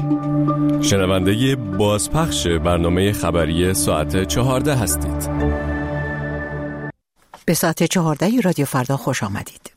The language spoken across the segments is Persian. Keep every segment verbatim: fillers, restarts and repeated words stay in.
شنونده بازپخش برنامه خبری ساعت چهارده هستید. به ساعت چهارده رادیو فردا خوش آمدید.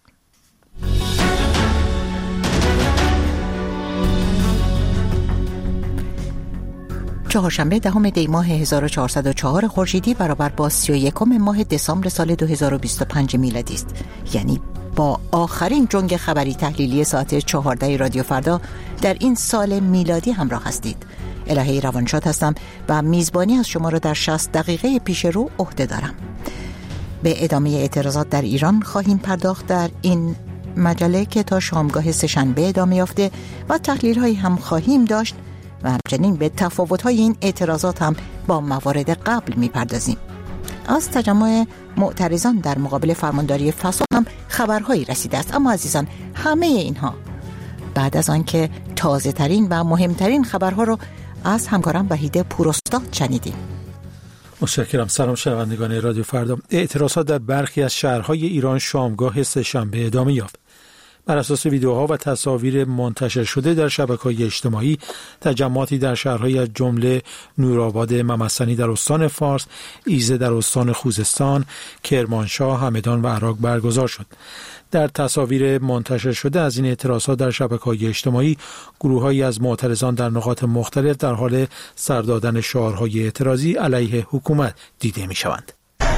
چهارشنبه دهم دی ماه هزار و چهارصد و چهار خورشیدی برابر با سی و یکم ماه دسامبر سال دو هزار و بیست و پنج میلادی است. یعنی با آخرین جنگ خبری تحلیلی ساعت چهارده رادیو فردا در این سال میلادی همراه هستید. الهی روانشاد هستم و میزبانی از شما را در شصت دقیقه پیش رو عهده دارم. به ادامه اعتراضات در ایران خواهیم پرداخت در این مجله که تا شامگاه سه‌شنبه ادامه یافته و تحلیل هایی هم خواهیم داشت و همچنین به تفاوت های این اعتراضات هم با موارد قبل میپردازیم. از تجمع معترضان در مقابل فرمانداری فساد هم خبرهایی رسیده است، اما عزیزان همه اینها بعد از آن که تازه ترین و مهمترین خبرها رو از همکارم وحید پوراستاد شنیدیم. متشکرم. سلام شنوندگان رادیو فردا. اعتراضات در برخی از شهرهای ایران شامگاه سه‌شنبه ادامه یافت. بر اساس ویدیوها و تصاویر منتشر شده در شبکه‌های اجتماعی، تجمعاتی در شهرهای از جمله نورآباد ممسنی در استان فارس، ایزه در استان خوزستان، کرمانشاه، همدان و عراق برگزار شد. در تصاویر منتشر شده از این اعتراضات در شبکه‌های اجتماعی، گروه‌هایی از معترضان در نقاط مختلف در حال سر دادن شعارهای اعتراضی علیه حکومت دیده می‌شوند.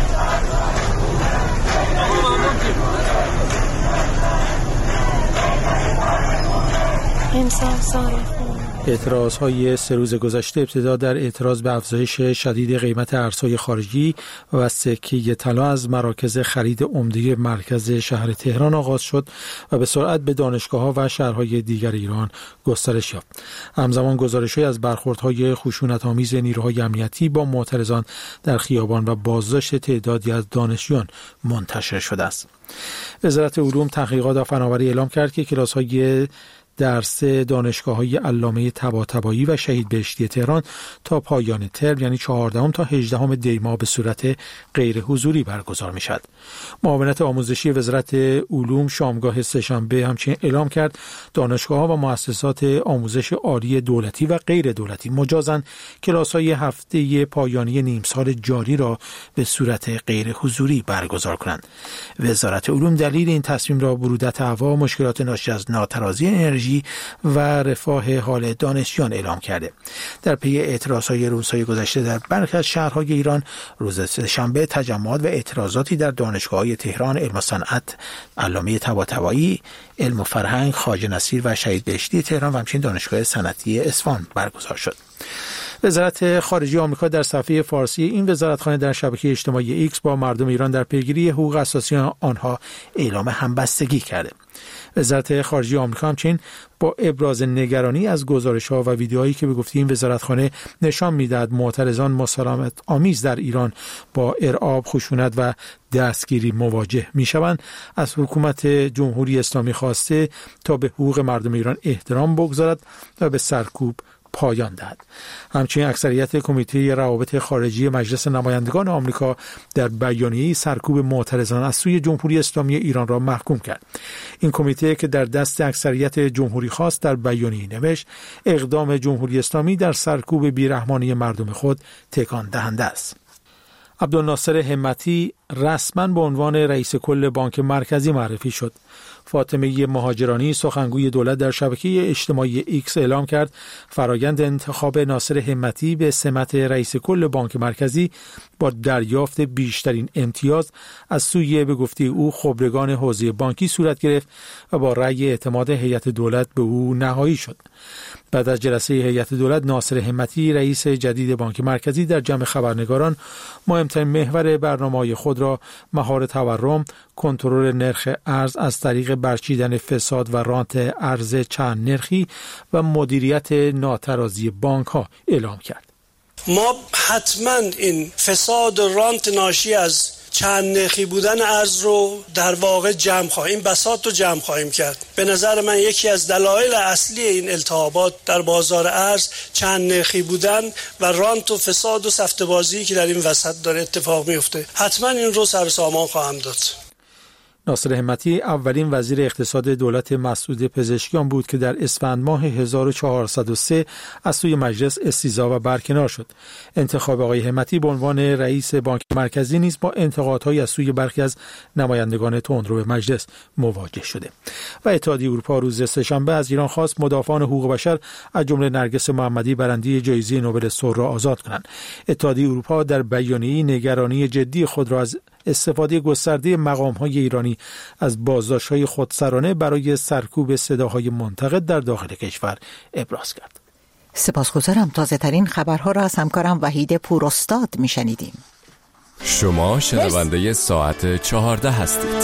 اعتراضهای سه روز گذشته ابتدا در اعتراض به افزایش شدید قیمت ارزهای خارجی و سکه طلا از مراکز خرید عمده مرکز شهر تهران آغاز شد و به سرعت به دانشگاه‌ها و شهرهای دیگر ایران گسترش یافت. همزمان گزارش‌هایی از برخوردهای خشونت‌آمیز نیروهای امنیتی با معترضان در خیابان و بازداشت تعدادی از دانشجویان منتشر شده است. وزارت علوم، تحقیقات و فناوری اعلام کرد که کلاس‌های درس دانشگاه‌های علامه طباطبایی و شهید بهشتی تهران تا پایان ترم یعنی چهاردهم تا هجدهم دی ماه به صورت غیر حضوری برگزار می‌شود. معاونت آموزشی وزارت علوم شامگاه سه‌شنبه همچنین اعلام کرد دانشگاه‌ها و مؤسسات آموزش عالی دولتی و غیر دولتی مجازاً کلاس‌های هفته پایانی نیم سال جاری را به صورت غیر حضوری برگزار کنند. وزارت علوم دلیل این تصمیم را برودت هوا، مشکلات ناشی از ناترازی انرژی و رفاه حال دانشجویان اعلام کرده. در پی اعتراضهای روزهای گذشته در برخی از شهرهای ایران، روز سه‌شنبه تجمعات و اعتراضاتی در دانشگاه‌های تهران، علم و صنعت، علامه طباطبایی، علم و فرهنگ، خواجه نصیر و شهید بهشتی تهران و همچنین دانشگاه صنعتی اصفهان برگزار شد. وزارت خارجه آمریکا در صفحه فارسی این وزارتخانه در شبکه اجتماعی ایکس با مردم ایران در پیگیری حقوق اساسی آنها اعلام همبستگی کرده. وزارت خارجه آمریکا همچنین با ابراز نگرانی از گزارش‌ها و ویدیوهایی که به گفته این وزارتخانه نشان می‌دهد معترضان مسالمت آمیز در ایران با ارعاب، خشونت و دستگیری مواجه می‌شوند، از حکومت جمهوری اسلامی خواسته تا به حقوق مردم ایران احترام بگذارد و به سرکوب پایان دهد. همچنین اکثریت کمیته روابط خارجی مجلس نمایندگان آمریکا در بیانیه‌ای سرکوب معترضان از سوی جمهوری اسلامی ایران را محکوم کرد. این کمیته که در دست اکثریت جمهوری خواست در بیانیه‌ای نوشت اقدام جمهوری اسلامی در سرکوب بیرحمانه مردم خود تکان دهنده است. عبدالناصر همتی رسما به عنوان رئیس کل بانک مرکزی معرفی شد. فاطمه مهاجرانی سخنگوی دولت در شبکه اجتماعی ایکس اعلام کرد فرایند انتخاب ناصر همتی به سمت رئیس کل بانک مرکزی با دریافت بیشترین امتیاز از سوی به گفته او خبرگان حوزه بانکی صورت گرفت و با رأی اعتماد هیئت دولت به او نهایی شد. بعد از جلسه هیئت دولت، ناصر همتی رئیس جدید بانک مرکزی در جمع خبرنگاران مهمترین محور برنامه‌های خود را مهار تورم، کنترل نرخ ارز از طریق برچیدن فساد و رانت ارز چند نرخی و مدیریت ناترازی بانک ها اعلام کرد. ما حتما این فساد و رانت ناشی از چند نرخی بودن ارز رو در واقع جمع خواهیم، بساط رو جمع خواهیم کرد. به نظر من یکی از دلایل اصلی این التهابات در بازار ارز چند نرخی بودن و رانت و فساد و سفته‌بازی که در این وسط داره اتفاق میفته. حتما این رو سر سامان خواهم داد. ناصر همتی اولین وزیر اقتصاد دولت مسعود پزشکیان بود که در اسفند ماه هزار و چهارصد و سه از سوی مجلس استیضاح و برکنار شد. انتخاب آقای همتی به عنوان رئیس بانک مرکزی نیز با انتقادهای از سوی برخی از نمایندگان تندرو به مجلس مواجه شده. و اتحادیه اروپا روز سه‌شنبه از ایران خواست مدافعان حقوق بشر از جمله نرگس محمدی برنده جایزه نوبل صلح را آزاد کنند. اتحادیه اروپا در بیانیه‌ای نگرانی جدی خود را از استفاده گسترده مقام‌های ایرانی از بازداشت‌های خودسرانه برای سرکوب صداهای منتقد در داخل کشور ابراز کرد. سپاسگزارم. تازه ترین خبرها را از همکارم وحید پوراستاد میشنیدیم. شما شنونده ساعت چهارده هستید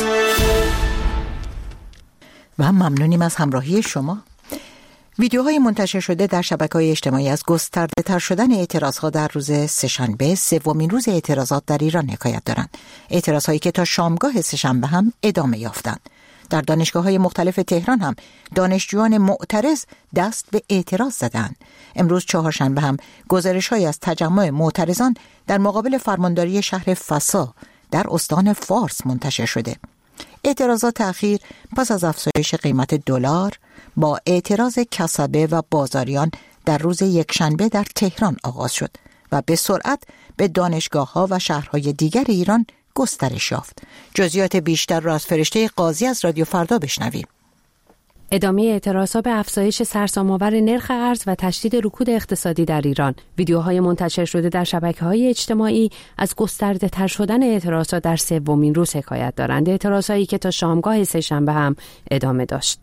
و ممنونیم از همراهی شما. ویدیوهای منتشر شده در شبکه‌های اجتماعی از گسترده تر شدن اعتراضها در روز سه‌شنبه، سومین روز اعتراضات در ایران حکایت دارند. اعتراضهایی که تا شامگاه سه‌شنبه هم ادامه یافتند. در دانشگاه‌های مختلف تهران هم دانشجویان معترض دست به اعتراض زدند. امروز چهارشنبه هم گزارش‌هایی از تجمع معترضان در مقابل فرمانداری شهر فسا در استان فارس منتشر شده. اعتراضات اخیر پس از افزایش قیمت دلار با اعتراض کسبه و بازاریان در روز یکشنبه در تهران آغاز شد و به سرعت به دانشگاه‌ها و شهرهای دیگر ایران گسترش یافت. جزئیات بیشتر را از فرشته قاضی از رادیو فردا بشنویم. ادامه اعتراضات به افزایش سرسام‌آور نرخ ارز و تشدید رکود اقتصادی در ایران. ویدیوهای منتشر شده در شبکه‌های اجتماعی از گسترده تر شدن اعتراضات در سومین روز حکایت دارند. اعتراضاتی که تا شامگاه سه‌شنبه هم ادامه داشت.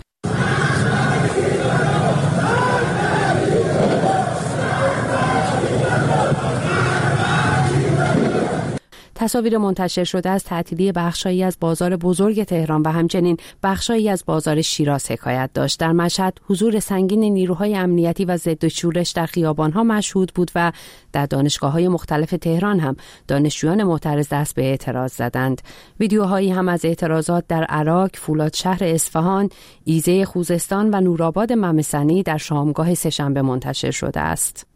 تصاویر منتشر شده از تعطیلی بخشایی از بازار بزرگ تهران و همچنین بخشایی از بازار شیراز حکایت داشت. در مشهد حضور سنگین نیروهای امنیتی و ضد شورش در خیابان‌ها مشهود بود و در دانشگاه‌های مختلف تهران هم دانشجویان معترض دست به اعتراض زدند. ویدیوهایی هم از اعتراضات در عراق، فولادشهر اصفهان، ایزه خوزستان و نورآباد ممسنی در شامگاه سه‌شنبه منتشر شده است.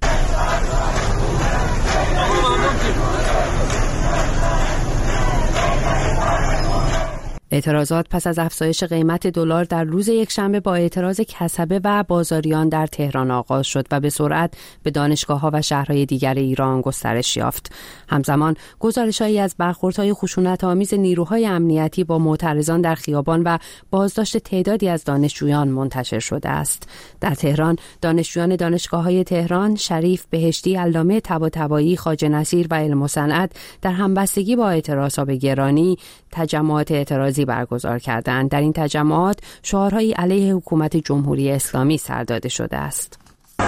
اعتراضات پس از افزایش قیمت دلار در روز یکشنبه با اعتراض کسبه و بازاریان در تهران آغاز شد و به سرعت به دانشگاه‌ها و شهرهای دیگر ایران گسترش یافت. همزمان گزارش‌هایی از برخوردهای خشونت‌آمیز نیروهای امنیتی با معترضان در خیابان و بازداشت تعدادی از دانشجویان منتشر شده است. در تهران دانشجویان دانشگاه‌های تهران، شریف، بهشتی، علامه طباطبایی، خواجه نصیر و علم و صنعت در همبستگی با اعتراضات به گرانی تجمعات اعتراضی برگزار کردند. در این تجمعات شعارهایی علیه حکومت جمهوری اسلامی سر داده شده است.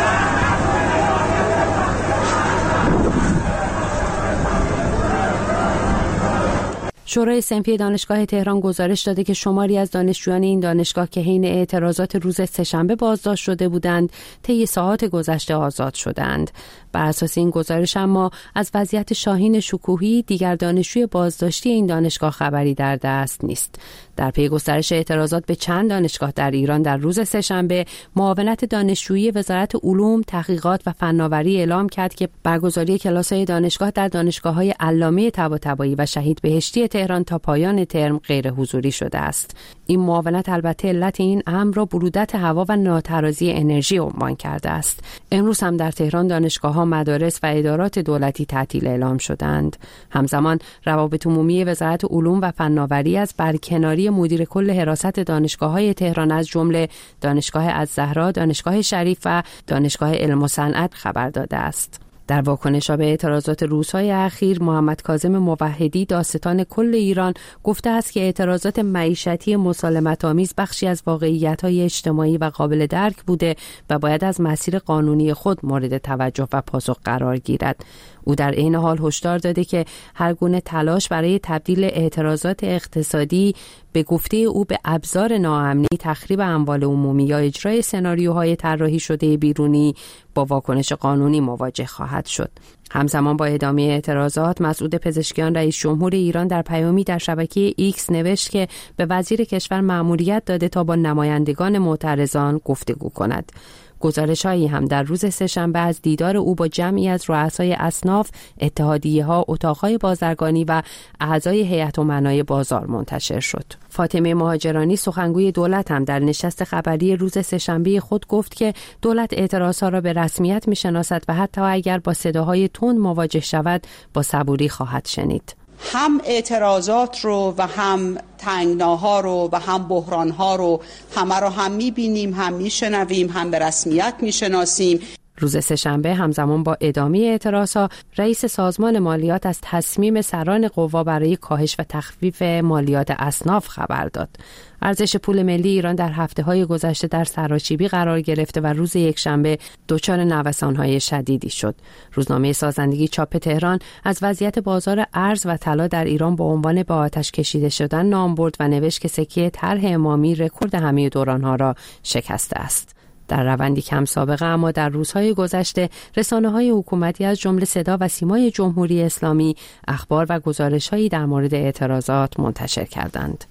شورای صنفی دانشگاه تهران گزارش داده که شماری از دانشجویان این دانشگاه که حین اعتراضات روز سه‌شنبه بازداشت شده بودند، طی ساعات گذشته آزاد شدند. بر اساس این گزارش اما از وضعیت شاهین شکوهی دیگر دانشجوی بازداشتی این دانشگاه خبری در دست نیست. در پی گسترش اعتراضات به چند دانشگاه در ایران در روز سه‌شنبه، معاونت دانشجویی وزارت علوم، تحقیقات و فناوری اعلام کرد که برگزاری کلاس‌های دانشگاه در دانشگاه‌های علامه طباطبایی و شهید بهشتی تهران تا پایان ترم غیر حضوری شده است. این معاونت البته علت این امر را برودت هوا و ناترازی انرژی عنوان کرده است. امروز هم در تهران دانشگاه‌ها، مدارس و ادارات دولتی تعطیل اعلام شدند. همزمان روابط عمومی وزارت علوم و فناوری از برکناری مدیر کل حراست دانشگاه‌های تهران از جمله دانشگاه الزهرا، دانشگاه شریف و دانشگاه علم و صنعت خبر داده است. در واکنش به اعتراضات روزهای اخیر، محمد کاظم موحدی داستان کل ایران گفته است که اعتراضات معیشتی مسالمت‌آمیز بخشی از واقعیت‌های اجتماعی و قابل درک بوده و باید از مسیر قانونی خود مورد توجه و پاسخ قرار گیرد. او در این حال هشدار داده که هر گونه تلاش برای تبدیل اعتراضات اقتصادی به گفته او به ابزار ناامنی، تخریب اموال عمومی یا اجرای سناریوهای طراحی شده بیرونی با واکنش قانونی مواجه خواهد شد. همزمان با ادامه اعتراضات، مسعود پزشکیان رئیس جمهور ایران در پیامی در شبکه ایکس نوشت که به وزیر کشور مأموریت داده تا با نمایندگان معترضان گفتگو کند. گزارش‌هایی هم در روز سه‌شنبه از دیدار او با جمعی از رؤسای اصناف، اتحادیه‌ها، اتاق‌های بازرگانی و اعضای هیئت امنای بازار منتشر شد. فاطمه مهاجرانی سخنگوی دولت هم در نشست خبری روز سه‌شنبه خود گفت که دولت اعتراضها را به رسمیت می‌شناسد و حتی اگر با صداهای تند مواجه شود با صبوری خواهد شنید. هم اعتراضات رو و هم تنگناها رو و هم بحرانها رو همه رو هم می‌بینیم، هم می‌شنویم، هم به رسمیت می‌شناسیم. روز سه‌شنبه همزمان با ادامه اعتراضها، رئیس سازمان مالیات از تصمیم سران قوا برای کاهش و تخفیف مالیات اصناف خبر داد. ارزش پول ملی ایران در هفته‌های گذشته در سراشیبی قرار گرفته و روز یکشنبه دچار نوسان‌های شدیدی شد. روزنامه سازندگی چاپ تهران از وضعیت بازار ارز و طلا در ایران با عنوان به آتش کشیده شدن نام برد و نوشت که سکه طرح امامی رکورد همه دوران‌ها را شکسته است. در روندی کم سابقه اما در روزهای گذشته رسانه‌های حکومتی از جمله صدا و سیمای جمهوری اسلامی اخبار و گزارش‌هایی در مورد اعتراضات منتشر کردند.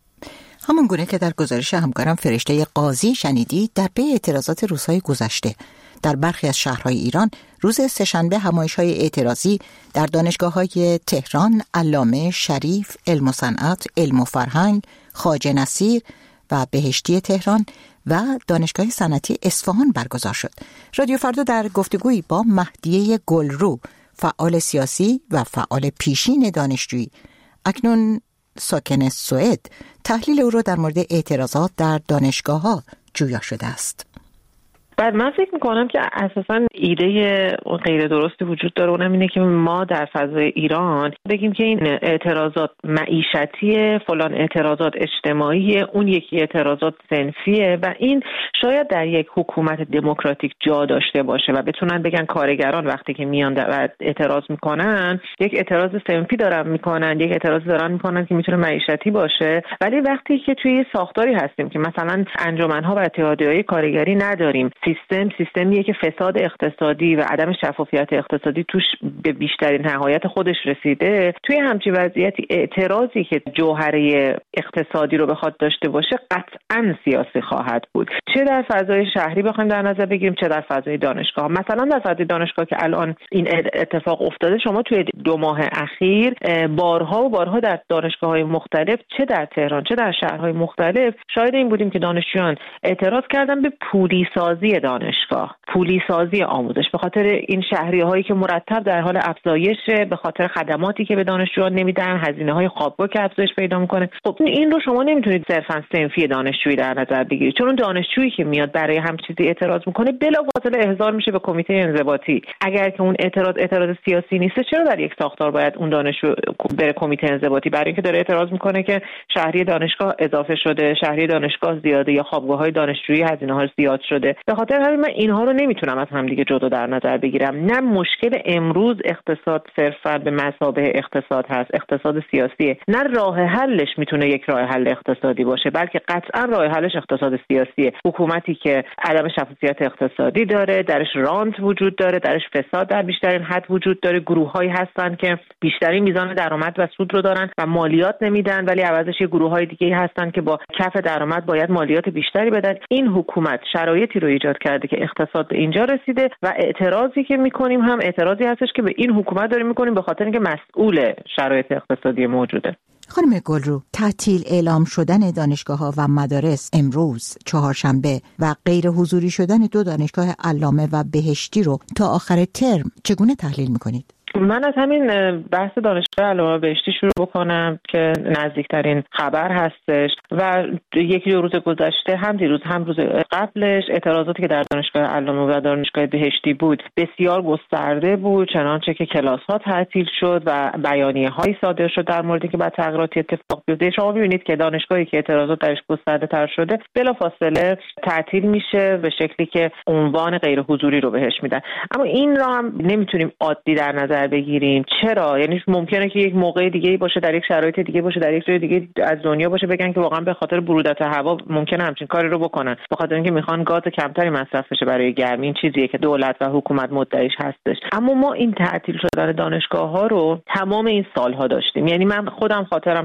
همون گونه که در گزارش همکارم فرشته قاضی شنیدید، در پی اعتراضات روزهای گذشته در برخی از شهرهای ایران روز سه‌شنبه همایش‌های اعتراضی در دانشگاه‌های تهران، علامه، شریف، علم و صنعت، علم و فرهنگ، خواجه نصیر و بهشتی تهران و دانشگاه صنعتی اصفهان برگزار شد. رادیو فردا در گفتگویی با مهدیه گلرو، فعال سیاسی و فعال پیشین دانشجویی، اکنون ساکن سوئد، تحلیل او را در مورد اعتراضات در دانشگاه‌ها جویا شده است. بعد من فکر میکنم که اساساً ایده غیر درستی وجود داره، اونم اینه که ما در فضای ایران بگیم که این اعتراضات معیشتیه، فلان اعتراضات اجتماعیه، اون یکی اعتراضات صنفیه و این شاید در یک حکومت دموکراتیک جا داشته باشه و بتونن بگن کارگران وقتی که میان و اعتراض میکنن یک اعتراض صنفی دارن میکنن، یک اعتراض دارن میکنن که میتونه معیشتی باشه، ولی وقتی که توی ساختاری هستیم که مثلا انجمن‌ها و اتحادیه‌های کارگری نداریم، سیستم سیستمیه که فساد اقتصادی و عدم شفافیت اقتصادی توش به بیشترین نهایت خودش رسیده، توی همچین وضعیتی اعتراضی که جوهره اقتصادی رو بخواد داشته باشه قطعاً سیاسی خواهد بود، چه در فضای شهری بخوایم در نظر بگیریم چه در فضای دانشگاه. مثلا در فضای دانشگاه که الان این اتفاق افتاده، شما توی دو ماه اخیر بارها و بارها در دانشگاه‌های مختلف چه در تهران چه در شهرهای مختلف شاهد این بودیم که دانشجویان اعتراض کردن به پولی سازی دانشگاه، پولی سازی آموزش، به خاطر این شهریه‌هایی که مرتب در حال افزایشه، به خاطر خدماتی که به دانشجویان نمیدن، هزینه‌های خوابگاه که افزایش پیدا میکنه. خب این رو شما نمیتونید صرفاً صنفی دانشجویی در نظر بگیرید، چون اون دانشجویی که میاد برای هم چیزی اعتراض میکنه بلافاصله احضار میشه به کمیته انضباطی. اگر که اون اعتراض اعتراض سیاسی نیست، چرا در یک ساختار باید اون دانشجو بره کمیته انضباطی؟ برای اینکه داره اعتراض میکنه که شهری دانشگاه اضافه شده، شهری دانشگاه زیاده یا خوابگاه‌های دانشجویی هزینه‌هاش زیاد شده. به خاطر همین من اینها رو نمیتونم از هم دیگه جدا در نظر بگیرم. نه مشکل امروز اقتصاد صرفاً به مثابه اقتصاد هست، اقتصاد سیاسیه، نه راه حلش میتونه یک راه حل اقتصادی باشه، بلکه قطعاً راه حلش اقتصاد سیاسیه. حکومتی که عدم شفافیت اقتصادی داره، درش رانت وجود داره، درش فساد در بیشترین حد وجود داره، گروه‌هایی هستن که بیشترین میزان درآمد و سود رو دارن و مالیات نمیدن، ولی عوضش یه گروه‌های دیگه هستن که با کف درآمد باید مالیات بیشتری بدن. این حکومت شرایطی رو ایجاد کرده که اقتصاد به اینجا رسیده و اعتراضی که میکنیم هم اعتراضی هستش که به این حکومت داریم میکنیم به خاطر اینکه مسئول شرایط اقتصادی موجوده. خانم گلرو، تعطیل اعلام شدن دانشگاه‌ها و مدارس امروز چهارشنبه و غیر حضوری شدن دو دانشگاه علامه و بهشتی رو تا آخر ترم چگونه تحلیل میکنید؟ من از همین بحث دانشگاه علامه بهشتی شروع بکنم که نزدیکترین خبر هستش و یکی دو روز گذشته هم دیروز هم روز قبلش اعتراضاتی که در دانشگاه علامه و دانشگاه بهشتی بود بسیار گسترده بود، چنانچه که کلاس‌ها تعطیل شد و بیانیه‌هایی صادر شد در موردی که بعد تغییراتی اتفاق بیفته. شما می‌بینید که دانشگاهی که اعتراضات درش گسترده‌تر شده بلافاصله تعطیل میشه به شکلی که عنوان غیر حضوری رو بهش میدن. اما این را هم نمیتونیم عادی در نظر بگیریم. چرا؟ یعنی ممکنه که یک موقع دیگه باشه، در یک شرایط دیگه باشه، در یک جای دیگه از دنیا باشه، بگن که واقعا به خاطر برودت هوا ممکنه همچین کاری رو بکنن، به خاطر اینکه میخوان گاز کمتری مصرف بشه برای گرمی. این چیزیه که دولت و حکومت مدعیش هستش. اما ما این تعطیل شدن دانشگاه‌ها رو تمام این سالها داشتیم. یعنی من خودم خاطرم هستش که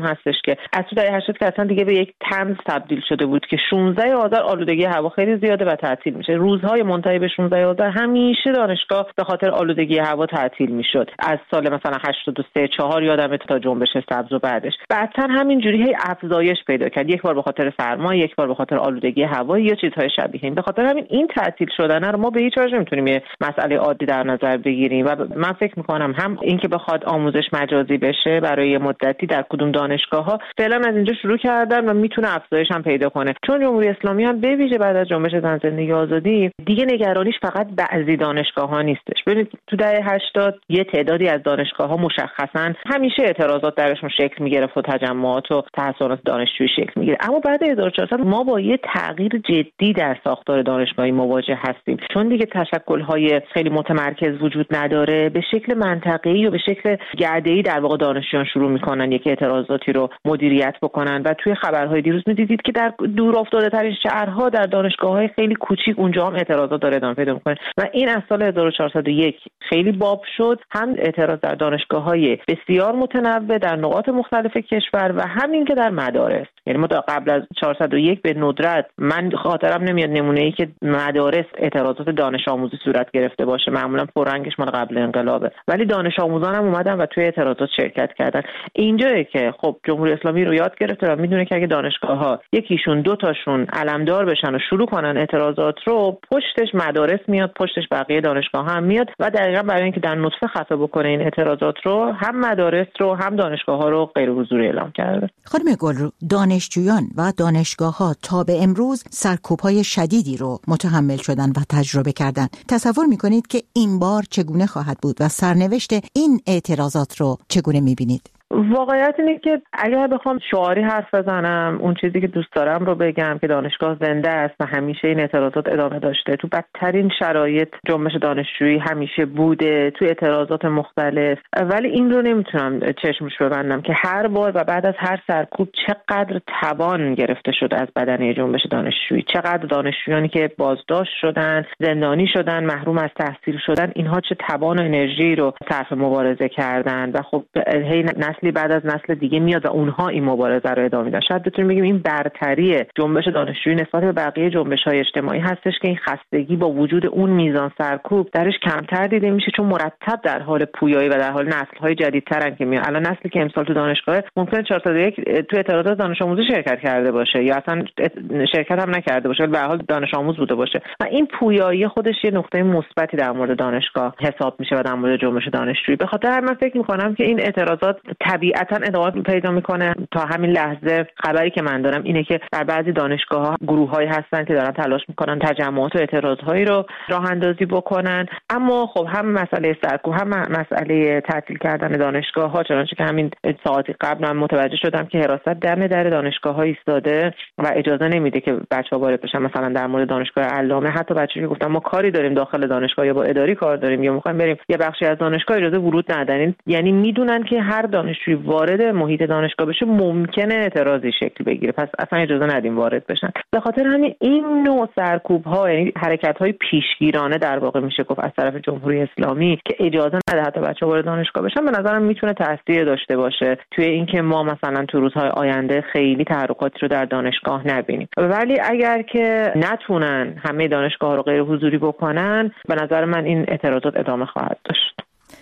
که از تو دهه هشتاد که اصلا دیگه به یک طنز تبدیل شده بود که شانزده آذر آلودگی هوا خیلی زیاده و تعطیل میشه. روزهای منتهی به شانزده آذر همیشه دانشگاه به خاطر آلودگی هوا تعطیل میشد. از سال مثلا هشتاد و سه چهار یادمه تا جنبش سبز و بعدش. بعدتر همینجوری هی افزایش پیدا کرد. یک بار به خاطر سرما، یک بار به خاطر آلودگی هوا یا چیزهای شبیه این. به خاطر همین این تعطیل شدن رو ما به هیچ وجه نمیتونیم یه مسئله عادی در نظر بگیریم و من فکر میکنم هم اینکه بخواد آموزش مجازی بشه برای مدتی در کدوم دانشگاه‌ها فعلا از اینجا شروع کردن و میتونه افزایش هم پیدا کنه، چون جمهوری اسلامی هم به ویژه بعد از جنبش زن زندگی آزادی دیگه نگرانیش فقط بعضی دانشگاه‌ها نیستش. ببینید تو دهه هشتاد یه تعدادی از دانشگاه‌ها مشخصاً همیشه اعتراضات درشون شکل می‌گرفت و تجمعات و تحصیلات دانشجویی شکل می‌گیره، اما بعد هزار و چهارصد ما با یه تغییر جدی در ساختار دانشگاهی مواجه هستیم، چون دیگه تشکل‌های خیلی متمرکز وجود نداره. به شکل منطقه‌ای و به شکل گرده‌ای در واقع دانشجویان شروع می‌کنن یک اعتراضاتی رو مدیریت بکنن و توی خبرهای دیروز می‌دیدید که در دور افتاده‌ترین شهرها در دانشگاه‌های خیلی کوچیک اونجا هم اعتراضات داره ادامه پیدا می‌کنه و این از سال هزار و چهارصد و یک خیلی باب شد. هم اعتراض در دانشگاه‌های بسیار متنوع در نقاط مختلف کشور و همین که در مدارس، یعنی ما تا قبل از چهارصد و یک به ندرت من خاطرم نمیاد نمونه‌ای که مدارس اعتراضات دانش آموزی صورت گرفته باشه، معمولا پررنگش مال قبل انقلابه، ولی دانش آموزان هم اومدن و توی اعتراضات شرکت کردن. اینجایی که خب جمهوری اسلامی رو یاد گرفته و میدونه که اگه دانشگاه‌ها یکیشون دو تاشون علمدار بشن و شروع کنن اعتراضات رو، پشتش مدارس میاد، پشتش بقیه دانشگاه‌ها هم میاد و دقیقاً برای اینکه در نطفه خفه بکنه این اعتراضات رو، هم مدارس رو هم دانشگاه‌ها رو غیر حضوری اعلام کرده. خانم گلرو، دانشجویان و دانشگاه‌ها تا به امروز سرکوب‌های شدیدی رو متحمل شدن و تجربه کردن. تصور می‌کنید که این بار چگونه خواهد بود و سرنوشت این اعتراضات رو چگونه می‌بینید؟ واقعیت اینه که اگر بخوام شعاری حرف بزنم، اون چیزی که دوست دارم رو بگم که دانشگاه زنده است و همیشه این اعتراضات ادامه داشته. تو بدترین شرایط جنبش دانشجویی همیشه بوده، تو اعتراضات مختلف، ولی این رو نمیتونم چشمش ببندم که هر بار و بعد از هر سرکوب چقدر توان گرفته شده از بدنه جنبش دانشجویی، چقدر دانشجویانی که بازداشت شدن، زندانی شدن، محروم از تحصیل شدن، اینها چه توان و انرژی رو صرف مبارزه کردن و خب هی نسلی بعد از نسل دیگه میاد و اونها این مبارزه رو ادامه میدن. شاید بتونیم بگیم این برتری جنبش دانشجویی نسبت به بقیه جنبش‌های اجتماعی هستش که این خستگی با وجود اون میزان سرکوب درش کمتر دیده میشه، چون مرتب در حال پویایی و در حال نسل‌های جدیدترن که میاد. الان نسلی که امسال تو دانشگاه ممکنه چهارصد و یک تو اعتراضات دانش آموزی شرکت کرده باشه یا اصلا شرکت هم نکرده باشه ولی به هر حال دانش آموز بوده باشه و این پویایی خودش یه نقطه مثبتی در مورد دانشگاه حساب میشه و در مورد جنبش دانشجویی. به خاطر من فکر می‌کنم که این اعتراضات طبیعتاً ادامه پیدا میکنه. تا همین لحظه خبری که من دارم اینه که در بعضی دانشگاه‌ها گروه‌هایی هستن که دارن تلاش میکنن تجمعات و اعتراضهایی رو راه اندازی بکنن، اما خب هم مسئله سرکوب هم مسئله تعطیل کردن دانشگاه‌ها، چنانچه که همین ساعتی قبل من متوجه شدم که حراست دم در دانشگاه‌ها ایستاده و اجازه نمیده که بچه‌ها وارد بشن. مثلا در مورد دانشگاه علامه حتی بچه‌ها گفتن ما کاری داریم داخل دانشگاه یا با اداری کار داریم یا می‌خوایم بریم یه بخشی از دانشگاه اجازه ورود ندن، یعنی میدونن که هر دانشجوی وارد محیط دانشگاه بشه ممکنه اعتراضی شکل بگیره، پس اصلا اجازه ندیم وارد بشن. به خاطر همین این نوع سرکوب‌ها، یعنی حرکت‌های پیشگیرانه در واقع میشه گفت از طرف جمهوری اسلامی که اجازه نده حتی بچه‌ها وارد دانشگاه بشن، به نظرم میتونه تاثیر داشته باشه توی اینکه ما مثلا تو روزهای آینده خیلی تحرکاتی رو در دانشگاه نبینیم. ولی اگر که نتونن همه دانشگاه رو غیر حضوری بکنن، به نظر من این اعتراضات ادامه خواهد داشت.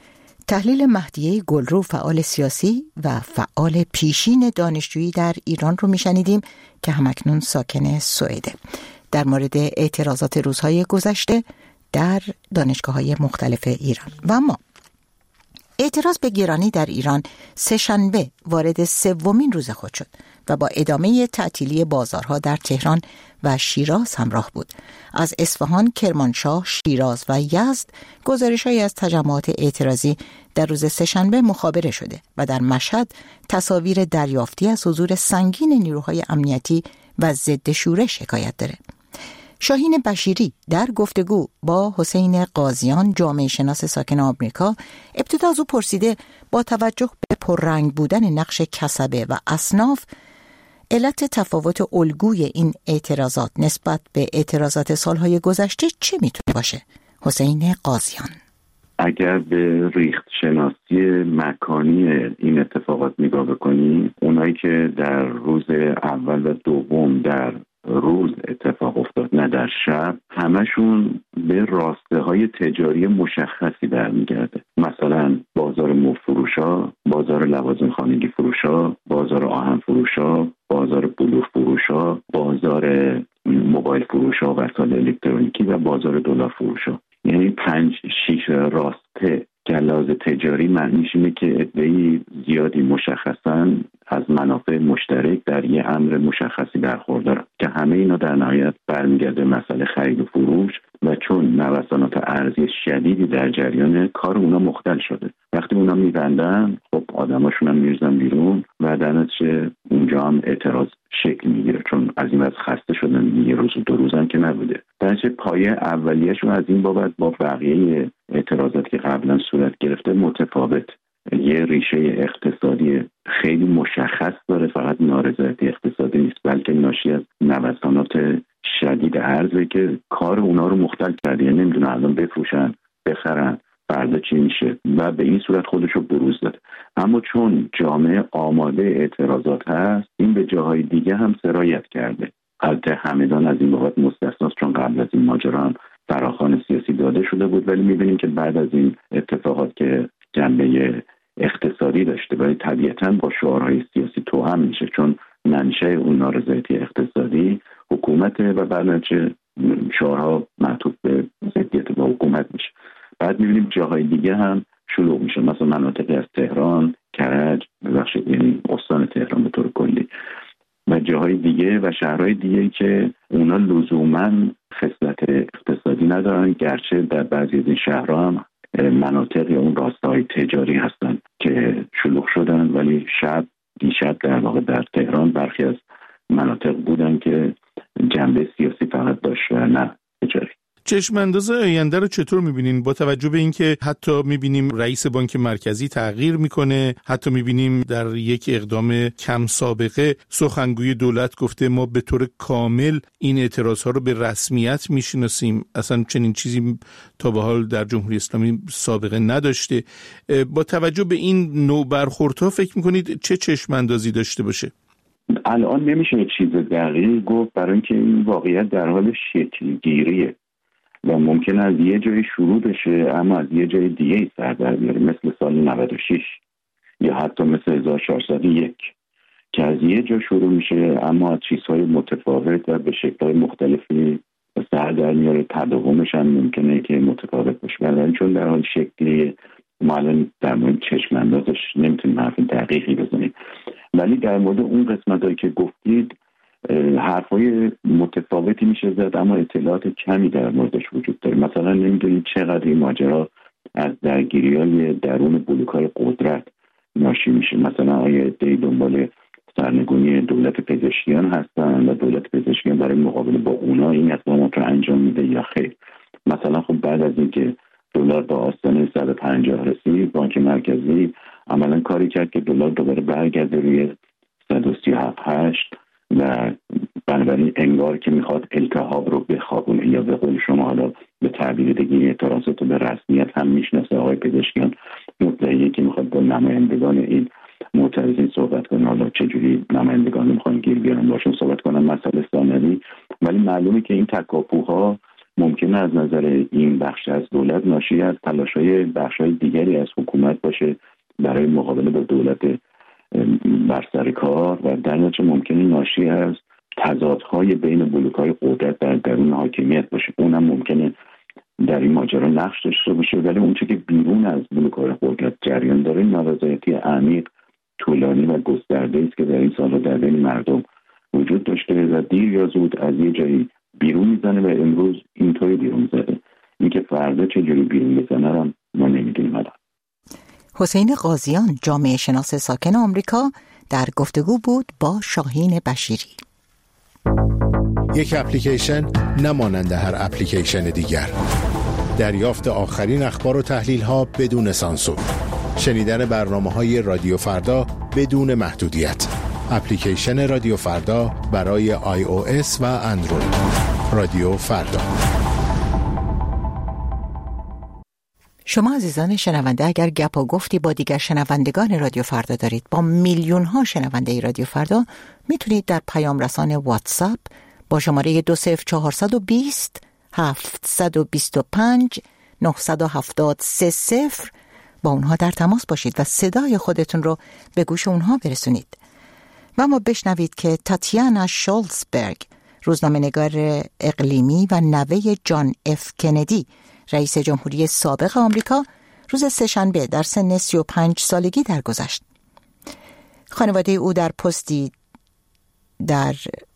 تحلیل مهدیه گلرو، فعال سیاسی و فعال پیشین دانشجویی در ایران رو میشنیدیم که همکنون ساکن سوئده، در مورد اعتراضات روزهای گذشته در دانشگاه‌های مختلف ایران. و اما اعتراض به گرانی در ایران سه‌شنبه وارد سومین روز خود شد و با ادامه تعطیلی بازارها در تهران و شیراز همراه بود. از اصفهان، کرمانشاه، شیراز و یزد گزارش‌هایی از تجمعات اعتراضی در روز سه‌شنبه مخابره شده و در مشهد تصاویر دریافتی از حضور سنگین نیروهای امنیتی و ضد شورش حکایت داره. شاهین بشیری در گفتگو با حسین قاضیان، جامعه شناس ساکن آمریکا، ابتدا از او پرسیده با توجه به پررنگ بودن نقش کسبه و اصناف، علت تفاوت الگوی این اعتراضات نسبت به اعتراضات سالهای گذشته چه میتونه باشه؟ حسین قاضیان: اگر به ریخت شناسی مکانی این اتفاقات نگاه بکنی، اونایی که در روز اول و دوم در روز اتفاق افتاد نه در شب، همشون به راسته های تجاری مشخصی برمیگرده. مثلا بازار مفروشا، بازار لوازم خانگی فروشا، بازار آهن فروشا، بازار بلور فروشا، بازار موبایل فروشا و وسایل الکترونیکی و بازار دلار فروشا. یعنی پنج شیش راسته جلاز تجاری معنیش اینه که عده‌ای زیادی مشخصاً از منافع مشترک در یه امر مشخصی برخوردارن که همه اینا در نهایت برمیگرده مسئله خرید و فروش و چون نوسانات ارزی شدیدی در جریان، کار اونا مختل شده. وقتی اونا میبندن خب آدماشون هم میرزن بیرون و در نتیجه اونجا هم اعتراض شکل میگیره، چون از این وضع خسته شدن، یه روز و دو روز هم که نبوده. در نتیجه پایه اولیه‌شون از این بابت با بقیه اعتراضات که قبلا صورت گرفته متفاوت. یه ریشه اقتصادی خیلی مشخص داره، فقط نارضایتی اقتصادی نیست بلکه ناشی از نوسانات شدید ارزه که کار اونا رو مختل کرده. یعنی نمیدونن الان بفروشن بخرن فردا چی میشه و به این صورت خودش رو بروز داده. اما چون جامعه آماده اعتراضات هست، این به جاهای دیگه هم سرایت کرده. البته همدان از این بابت مستثناست، چون قبل از این ماجرا هم فراخوان سیاسی داده شده بود، ولی میبینیم که بعد از این اتفاقات که جنبه اقتصادی داشته ولی طبیعتاً با شعارهای سیاسی توأم میشه، چون منشأ اون نارضایتی اقتصادی حکومت و بعدش شعارها معطوف به ضدیت با حکومت میشه. بعد میبینیم جاهای دیگه هم شلوغ میشه، مثلا مناطقی از تهران، کرج، ببخشید یعنی استان تهران به طور کلی و جاهای دیگه و شهرهای دیگه که اونا لزوماً خصلت اقتصادی ندارن، گرچه در بعضی از این شهرها هم مناطق یا اون راستاهای تجاری هستن که شلوغ شدن، ولی شب دیشب در واقع در تهران برخی از مناطق بودن که جنبه سیاسی فقط داشت و نه تجاری. چشم‌انداز آینده رو چطور می‌بینین با توجه به اینکه حتی می‌بینیم رئیس بانک مرکزی تغییر می‌کنه، حتی می‌بینیم در یک اقدام کم سابقه سخنگوی دولت گفته ما به طور کامل این اعتراض‌ها رو به رسمیت می‌شناسیم، اصلا چنین چیزی تا به حال در جمهوری اسلامی سابقه نداشته. با توجه به این نوع برخوردها فکر می‌کنید چه چشم‌اندازی داشته باشه؟ الان نمیشه چیز دقیق گفت، برای اینکه این واقعیت در حال شکل‌گیریه و ممکن از یه جای شروع بشه اما از یه جای دیگه سر در بیاره، مثل سال نود و شش یا حتی مثل هزار و چهارصد و یک که از یه جا شروع میشه اما از چیزهای متفاوت و به شکل‌های مختلفی سر در میاره. تداومش هم ممکنه که متفاوت باشه، ولی چون در حال شکلی ما الان در مورد چشم اندازش نمیتونیم حرف دقیقی بزنیم. ولی در مورد اون قسمتایی که گفتید حرفای متفاوتی میشه زد اما اطلاعات کمی در موردش وجود داره. مثلا نمیدونید چقدر این ماجرا از درگیری‌های درون بلوک‌های قدرت ناشی میشه. مثلا آیا عده‌ای دنبال سرنگونی دولت پزشکیان هستن و دولت پزشکیان برای مقابله با اونا این اقدامات رو انجام میده یا خیر. مثلا خب بعد از اینکه دلار با آستانه صد و پنجاه رسید، بانک مرکزی عملاً کاری کرد که دلار دوباره برگرده روی صد و سی و هفت هشت و بنابراین انگار که میخواد التهاب رو بخوابونه یا به قول شما حالا به تعبیر دیگه اعتراضات رو به رسمیت هم میشناسه. آقای پزشکیان مدعیه که میخواد با نمایندگان این معترضین صحبت کنه، حالا چجوری نمایندگان میخوان گیر بیارن باشون صحبت کنن مسئله ثانوی، ولی معلومه که این تکاپوها ممکنه از نظر این بخش از دولت ناشی از تلاش‌های بخش‌های دیگری از حکومت باشه برای مقابله با دولت بر سر کار و در نتیجه ممکنه ناشی از تضادهای بین بلوک‌های قدرت در درون حاکمیت باشه. اونم ممکنه در این ماجرا نقش داشته باشه، ولی اون چیزی که بیرون از بلوک‌های قدرت جریان داره نارضایتی عمیق، طولانی و گسترده است که در این سال‌ها در بین مردم وجود داشته و دیر یا زود از یه جایی بیرون میزنه و امروز اینطوری بیرون زده. اینکه فردا چجوری بیرون بزنه رو ما نمیدونیم. الان حسین قاضیان، جامعه شناس ساکن آمریکا، در گفتگو بود با شاهین بشیری. یک اپلیکیشن نمانند هر اپلیکیشن دیگر. دریافت آخرین اخبار و تحلیل ها بدون سانسور. شنیدن برنامه‌های رادیو فردا بدون محدودیت. اپلیکیشن رادیو فردا برای آی او اس و اندروید. رادیو فردا. شما عزیزان شنونده اگر گپ و گفتی با دیگر شنوندگان رادیو فردا دارید، با میلیون ها شنونده رادیو فردا، میتونید در پیام رسان واتساپ با شماره دو صفر چهارصد و بیست هفتصد و بیست و پنج نهصد و هفتاد سه صفر با اونها در تماس باشید و صدای خودتون رو به گوش اونها برسونید. و ما بشنوید که تاتیانا شولزبرگ، روزنامه‌نگار اقلیمی و نوه جان اف کندی، رئیس جمهوری سابق آمریکا، روز سه‌شنبه در سن سی و پنج سالگی درگذشت. خانواده او در پستی در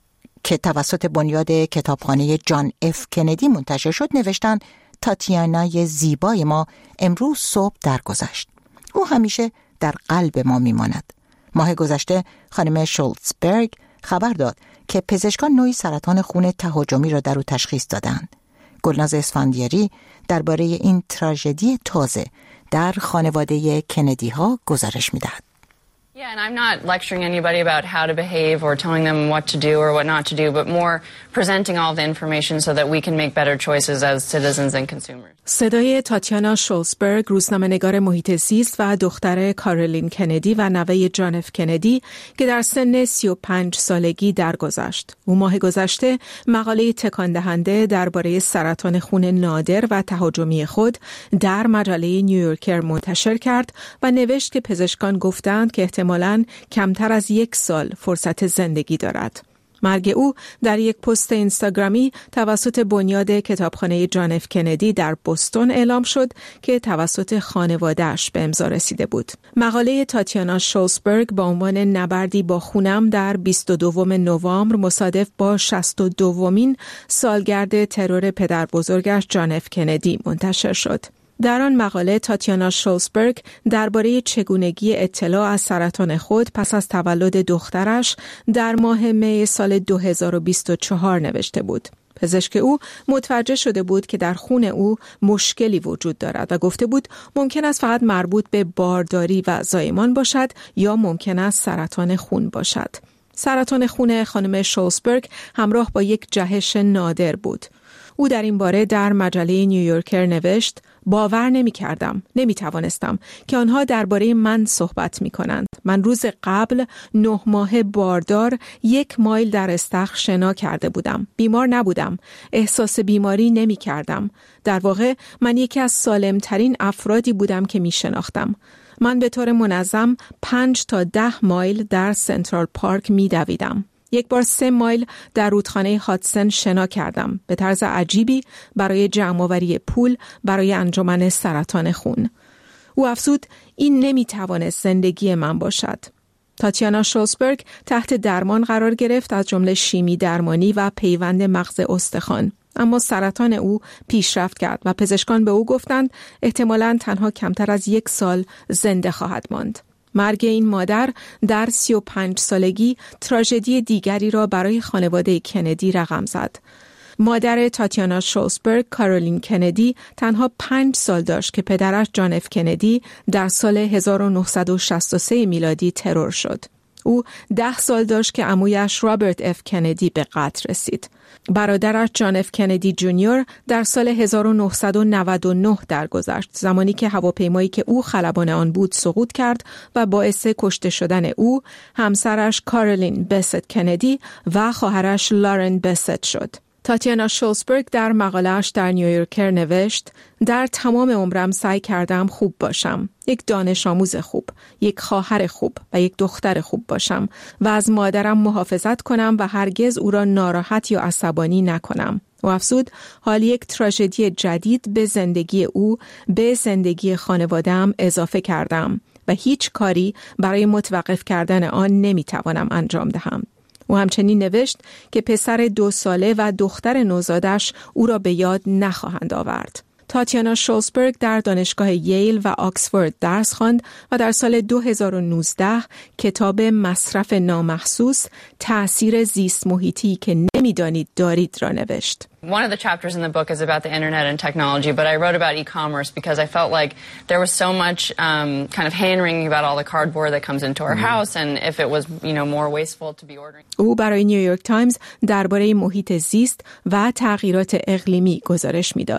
که توسط بنیاد کتابخانه جان اف کندی منتشر شد نوشتند تاتیانای زیبای ما امروز صبح درگذشت. او همیشه در قلب ما میماند. ماه گذشته خانم شولزبرگ خبر داد که پزشکان نوعی سرطان خون تهاجمی را در او تشخیص دادند. گلناز اسفندیاری درباره این تراژدی تازه در خانواده کندی ها گزارش می‌دهد. Yeah, and I'm not lecturing anybody about how to behave or telling them what to do or what not to do, but more presenting all the information so that we can make better choices as citizens and consumers. صدای تاتیانا شولزبرگ، روزنامه‌نگار محیط زیست و دختر کارولین کندی و نوه جان اف کندی که در سن سی و پنج سالگی درگذشت. او ماه گذشته مقاله تکان دهنده درباره سرطان خون نادر و تهاجمی خود در مجله نیویورکر منتشر کرد و نوشت که پزشکان گفتند که احتمالاً کمتر از یک سال فرصت زندگی دارد. مرگ او در یک پست اینستاگرامی توسط بنیاد کتابخانه جان اف کندی در بوستون اعلام شد که توسط خانواده‌اش به امضا رسیده بود. مقاله تاتیانا شولزبرگ با عنوان نبردی با خونم در بیست و دوم نوامبر مصادف با شصت و دومین سالگرد ترور پدر بزرگش جان اف کندی منتشر شد. در آن مقاله تاتیانا شولزبرگ درباره چگونگی اطلاع از سرطان خود پس از تولد دخترش در ماه می سال دو هزار و بیست و چهار نوشته بود. پزشک او متوجه شده بود که در خون او مشکلی وجود دارد و گفته بود ممکن است فقط مربوط به بارداری و زایمان باشد یا ممکن است سرطان خون باشد. سرطان خون خانم شولزبرگ همراه با یک جهش نادر بود. او در این باره در مجله نیویورکر نوشت: باور نمی کردم، نمی توانستم که آنها درباره من صحبت می کنند. من روز قبل نه ماه باردار یک مایل در استخر شنا کرده بودم. بیمار نبودم. احساس بیماری نمی کردم. در واقع من یکی از سالمترین افرادی بودم که می شناختم. من به طور منظم پنج تا ده مایل در سنترال پارک می دویدم. یک بار سه مایل در رودخانه هاتسن شنا کردم به طرز عجیبی برای جمع‌آوری پول برای انجمن سرطان خون. او افزود این نمیتوانست زندگی من باشد. تاتیانا شولزبرگ تحت درمان قرار گرفت، از جمله شیمی درمانی و پیوند مغز استخوان. اما سرطان او پیشرفت کرد و پزشکان به او گفتند احتمالاً تنها کمتر از یک سال زنده خواهد ماند. مرگ این مادر در سی و پنج سالگی تراژدی دیگری را برای خانواده کندی رقم زد. مادر تاتیانا شولزبرگ، کارولین کندی، تنها پنج سال داشت که پدرش جان اف کندی در سال هزار و نهصد و شصت و سه میلادی ترور شد. او ده سال داشت که عمویش رابرت اف کندی به قتل رسید. برادرش جان اف کندی جونیور در سال هزار و نهصد و نود و نه درگذشت، زمانی که هواپیمایی که او خلبان آن بود سقوط کرد و باعث کشته شدن او، همسرش کارولین بست کندی و خواهرش لارن بست شد. تاتیانا شولزبرگ در مقاله‌اش در نیویورکر نوشت: در تمام عمرم سعی کردم خوب باشم، یک دانش آموز خوب، یک خواهر خوب و یک دختر خوب باشم و از مادرم محافظت کنم و هرگز او را ناراحت یا عصبانی نکنم. و افزود حال یک تراژدی جدید به زندگی او، به زندگی خانواده‌ام اضافه کردم و هیچ کاری برای متوقف کردن آن نمیتوانم انجام دهم. او همچنین نوشت که پسر دو ساله و دختر نوزادش او را به یاد نخواهند آورد. تاتیانا شولزبرگ در دانشگاه ییل و آکسفورد درس خواند و در سال دو هزار و نوزده کتاب مصرف نامحسوس، تأثیر زیست محیطی که نمیدانید دارید را نوشت. One of the chapters in the book is about the internet and technology, but I wrote about e-commerce because I felt like there was so much um, kind of hand-wringing about all the cardboard that comes into our house, and if it was, you know, more wasteful to be ordering. او برای نیویورک تایمز درباره محیط زیست و تغییرات اقلیمی گزارش میداد.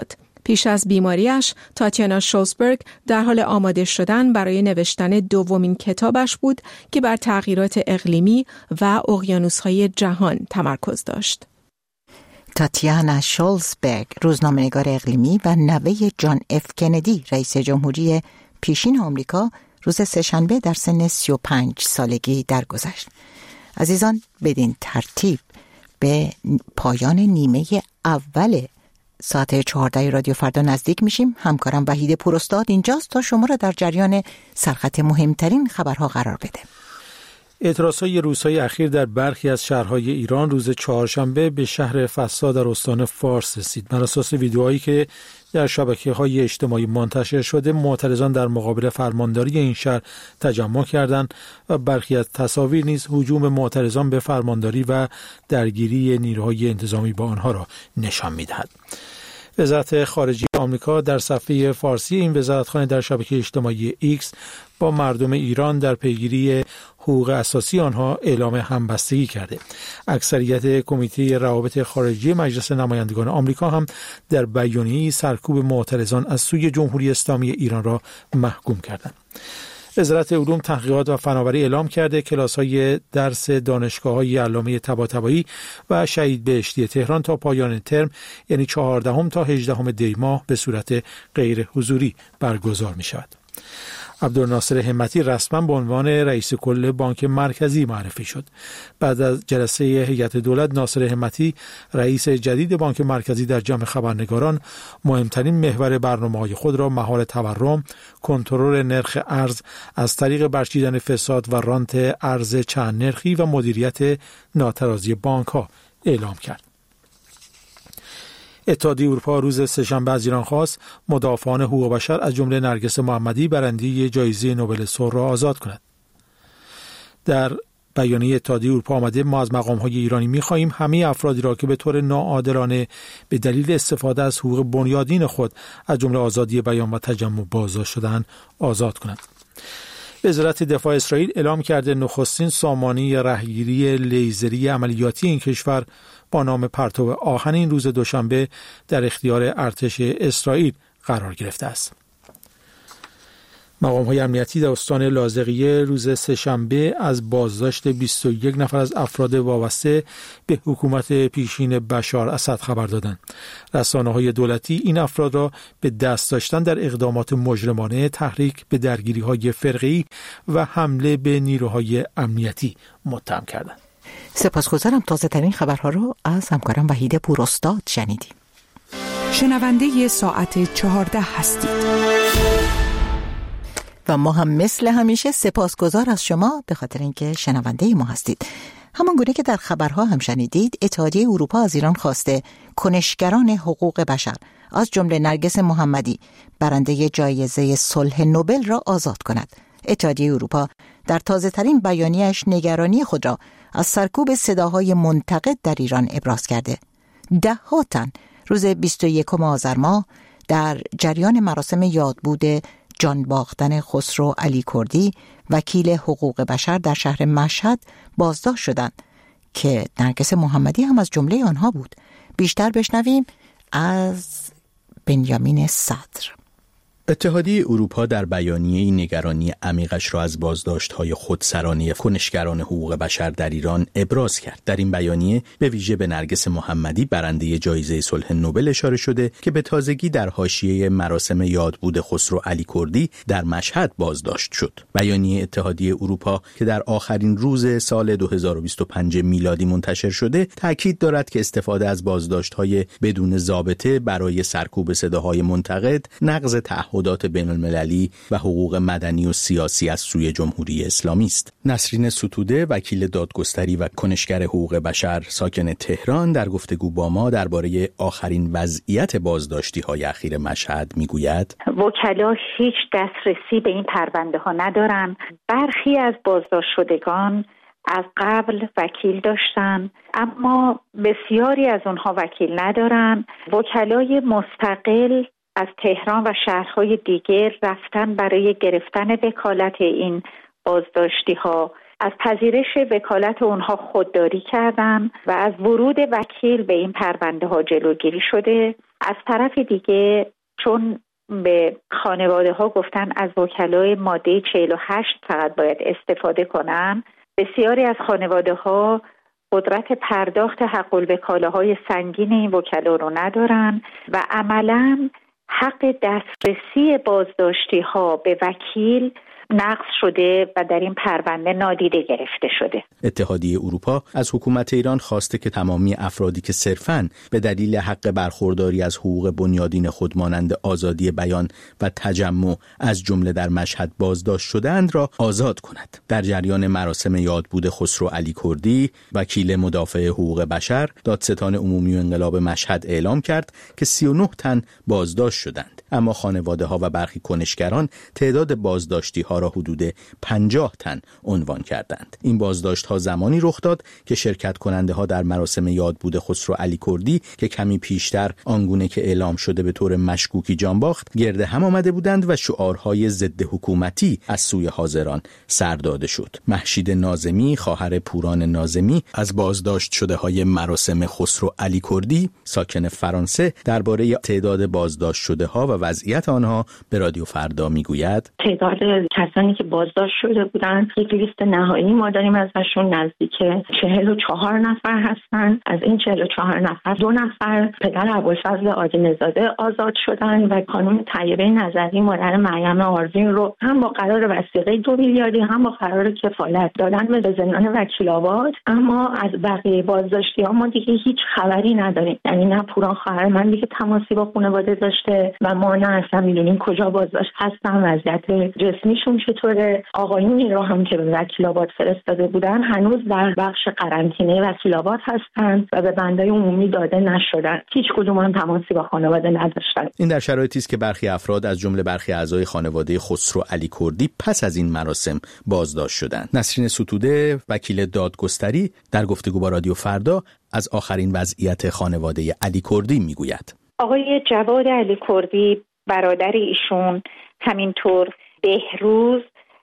پیش از بیماریش، تاتیانا شولزبرگ در حال آماده شدن برای نوشتن دومین کتابش بود که بر تغییرات اقلیمی و اقیانوس‌های جهان تمرکز داشت. تاتیانا شولزبرگ، روزنامه‌نگار اقلیمی و نوه جان اف کندی، رئیس جمهوری پیشین آمریکا، روز سه‌شنبه در سن سی و پنج سالگی درگذشت. عزیزان، بدین ترتیب به پایان نیمه اول ساعت چهارده رادیو فردا نزدیک میشیم. همکارم وحید پوراستاد اینجاست تا شما را در جریان سرخط مهمترین خبرها قرار بده. اعتراضهای روزهای اخیر در برخی از شهرهای ایران روز چهارشنبه به شهر فسا در استان فارس رسید. بر اساس ویدیوهایی که در شبکه‌های اجتماعی منتشر شده، معترضان در مقابل فرمانداری این شهر تجمع کردند و برخی از تصاویر نیز هجوم معترضان به فرمانداری و درگیری نیروهای انتظامی با آنها را نشان می‌دهد. وزارت خارجه آمریکا در صفحه فارسی این وزارتخانه در شبکه اجتماعی ایکس با مردم ایران در پیگیری حقوق اساسی آنها اعلام همبستگی کرده. اکثریت کمیته روابط خارجی مجلس نمایندگان آمریکا هم در بیانیه‌ای سرکوب معترضان از سوی جمهوری اسلامی ایران را محکوم کردند. وزارت علوم، تحقیقات و فناوری اعلام کرده کلاس‌های درس دانشگاه‌های علامه طباطبایی و شهید بهشتی تهران تا پایان ترم، یعنی چهاردهم تا هجدهم دی ماه، به صورت غیر حضوری برگزار می‌شود. عبدالناصر همتی رسما به عنوان رئیس کل بانک مرکزی معرفی شد. بعد از جلسه هیئت دولت، ناصر همتی، رئیس جدید بانک مرکزی، در جمع خبرنگاران مهمترین محور برنامه‌های خود را مهار تورم، کنترل نرخ ارز از طریق برچیدن فساد و رانت ارز چند نرخی و مدیریت ناترازی بانک‌ها اعلام کرد. اتحادیه اروپا روز سه‌شنبه از ایران خواست مدافعان حقوق بشر از جمله نرگس محمدی، برنده جایزه نوبل صلح را آزاد کند. در بیانیه اتحادیه اروپا آمده: ما از مقام‌های ایرانی می‌خواهیم همه افرادی را که به طور ناعادلانه به دلیل استفاده از حقوق بنیادین خود از جمله آزادی بیان و تجمع بازداشت شدند آزاد کنند. وزارت دفاع اسرائیل اعلام کرده نخستین سامانه رهگیری لیزری عملیاتی این کشور با نام پرتو آهن این روز دوشنبه در اختیار ارتش اسرائیل قرار گرفته است. مقام‌های امنیتی در استان لاذقیه روز سه‌شنبه از بازداشت بیست و یک نفر از افراد وابسته به حکومت پیشین بشار اسد خبر دادند. رسانه‌های دولتی این افراد را به دست داشتن در اقدامات مجرمانه، تحریک به درگیری‌های فرقه‌ای و حمله به نیروهای امنیتی متهم کردند. سپاسگزارم. تازه ترین خبرها رو از همکارم وحید پوراستاد شنیدیم. شنونده ساعت چهارده هستید. و ما هم مثل همیشه سپاسگزار از شما به خاطر اینکه شنونده ما هستید. همان گونه که در خبرها هم شنیدید، اتحادیه اروپا از ایران خواسته کنشگران حقوق بشر از جمله نرگس محمدی، برنده جایزه صلح نوبل، را آزاد کند. اتحادیه اروپا در تازه ترین بیانیه‌اش نگرانی خود را از سرکوب صداهای منتقد در ایران ابراز کرده. ده ها تن روز بیست و یکم آذر ماه در جریان مراسم یادبود جان باختن خسرو علی کردی، وکیل حقوق بشر در شهر مشهد، بازداشت شدند که نرگس محمدی هم از جمله آنها بود. بیشتر بشنویم از بنیامین صدر. اتحادیه اروپا در بیانیه‌ای نگرانی عمیقش را از بازداشت‌های خودسرانه کنشگران حقوق بشر در ایران ابراز کرد. در این بیانیه به ویژه به نرگس محمدی، برنده جایزه صلح نوبل، اشاره شده که به تازگی در حاشیه مراسم یادبود خسرو علی کردی در مشهد بازداشت شد. بیانیه اتحادیه اروپا که در آخرین روز سال دو هزار و بیست و پنج میلادی منتشر شده، تاکید دارد که استفاده از بازداشت‌های بدون ضابطه برای سرکوب صداهای منتقد، نقض تعهدات بین المللی و حقوق مدنی و سیاسی از سوی جمهوری اسلامی است. نسرین ستوده، وکیل دادگستری و کنشگر حقوق بشر ساکن تهران، در گفتگو با ما درباره آخرین وضعیت بازداشتی‌های اخیر مشهد میگوید: وکلا هیچ دسترسی به این پرونده ها ندارن. برخی از بازداشت شدگان از قبل وکیل داشتن، اما بسیاری از اونها وکیل ندارن. وکلای مستقل از تهران و شهرهای دیگر رفتن برای گرفتن وکالت این بازداشتی ها، از پذیرش وکالت اونها خودداری کردن و از ورود وکیل به این پرونده ها جلوگیری شده. از طرف دیگه چون به خانواده ها گفتن از وکلای ماده چهل و هشت فقط باید استفاده کنن، بسیاری از خانواده ها قدرت پرداخت حق الوکاله‌های سنگین این وکلا رو ندارن و عملاً حق دسترسی بازداشتی ها به وکیل نقض شده و در این پرونده نادیده گرفته شده. اتحادیه اروپا از حکومت ایران خواسته که تمامی افرادی که صرفاً به دلیل حق برخورداری از حقوق بنیادین خود مانند آزادی بیان و تجمع از جمله در مشهد بازداشت شده‌اند را آزاد کند. در جریان مراسم یادبود خسرو علی کردی، وکیل مدافع حقوق بشر دادستان عمومی انقلاب مشهد اعلام کرد که سی و نه تن بازداشت شدند، اما خانواده ها و برخی کنشگران تعداد بازداشتی ها را حدود پنجاه تن عنوان کردند. این بازداشت ها زمانی رخ داد که شرکت کننده ها در مراسم یادبود خسرو علی کردی که کمی پیشتر آنگونه که اعلام شده به طور مشکوکی جان باخت گرد هم آمده بودند و شعارهای ضد حکومتی از سوی حاضران سر داده شد. مهشید ناظمی، خواهر پوران ناظمی از بازداشت شده های مراسم خسرو علی کردی ساکن فرانسه، درباره تعداد بازداشت شده ها و وضعیت آنها به رادیو فردا میگوید: تعداد کسانی که بازداشت شده بودند یک لیست نهایی ما داریم ازشون، نزدیک چهل و چهار نفر هستند. از این چهل و چهار نفر دو نفر پدر ابوالفضل عادل‌نژاد آزاد شدن و خانم طیبه نظری مادر مریم آروین رو هم با قرار وثیقه دو میلیاردی هم با قرار کفالت دادن به زندان وکیل‌آباد. اما از بقیه بازداشتی ها ما دیگه هیچ خبری نداریم، یعنی نه پوران خواهر من دیگه تماسی با خانواده داشته و ما نه اصلا میدونیم کجا بازداشت هستن، وضعیت جسمیشون چطوره. آقایونی رو هم که به وکیل‌آباد فرستاده بودن هنوز در بخش قرنطینه وکیل‌آباد هستن و به بندای عمومی داده نشدن. هیچ کدوم هم تماسی با خانواده نداشتن. این در شرایطی است که برخی افراد از جمله برخی اعضای خانواده خسرو علی کردی پس از این مراسم بازداشت شدند. نسرین ستوده، وکیل دادگستری، در گفتگو با رادیو فردا از آخرین وضعیت خانواده علی کردی میگوید: آقای جواد علی کردی برادر ایشون، همینطور بهروز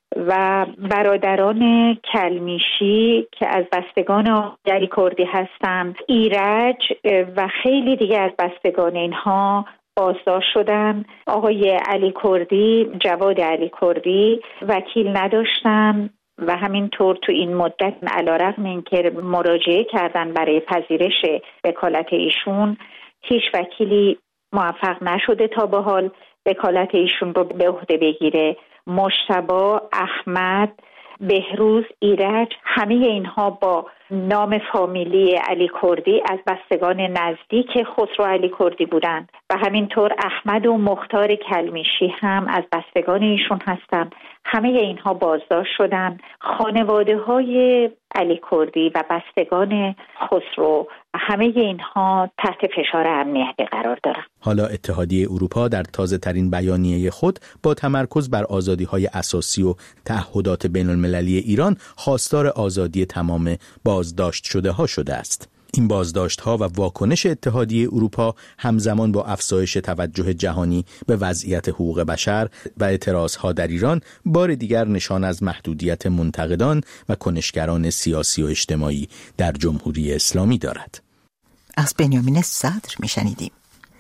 و برادران کلمیشی که از بستگان علی کردی هستند، ایرج و خیلی دیگه از بستگان اینها بازداشت شدن. آقای علی کردی، جواد علی کردی وکیل نداشتن و همینطور تو این مدت علیرغم اینکه مراجعه کردن برای پذیرش وکالت ایشون، هیچ وکیلی موفق نشده تا به حال وکالت ایشون رو به عهده بگیره. مجتبی، احمد، بهروز، ایرج، همه اینها با نام فامیلی علی کردی از بستگان نزدیک خسرو علی کردی بودند و همینطور احمد و مختار کلمیشی هم از بستگان ایشون هستند. همه اینها بازداشت شدن. خانواده های علی کردی و بستگان خسرو همه اینها تحت فشار امنیتی قرار دارند. حالا اتحادیه اروپا در تازه ترین بیانیه خود با تمرکز بر آزادی های اساسی و تعهدات بین المللی ایران خواستار آزادی تمام بازداشت شده ها شده است. این بازداشت ها و واکنش اتحادیه اروپا همزمان با افزایش توجه جهانی به وضعیت حقوق بشر و اعتراض ها در ایران بار دیگر نشان از محدودیت منتقدان و کنشگران سیاسی و اجتماعی در جمهوری اسلامی دارد. از بنیامین صدر میشنیدیم.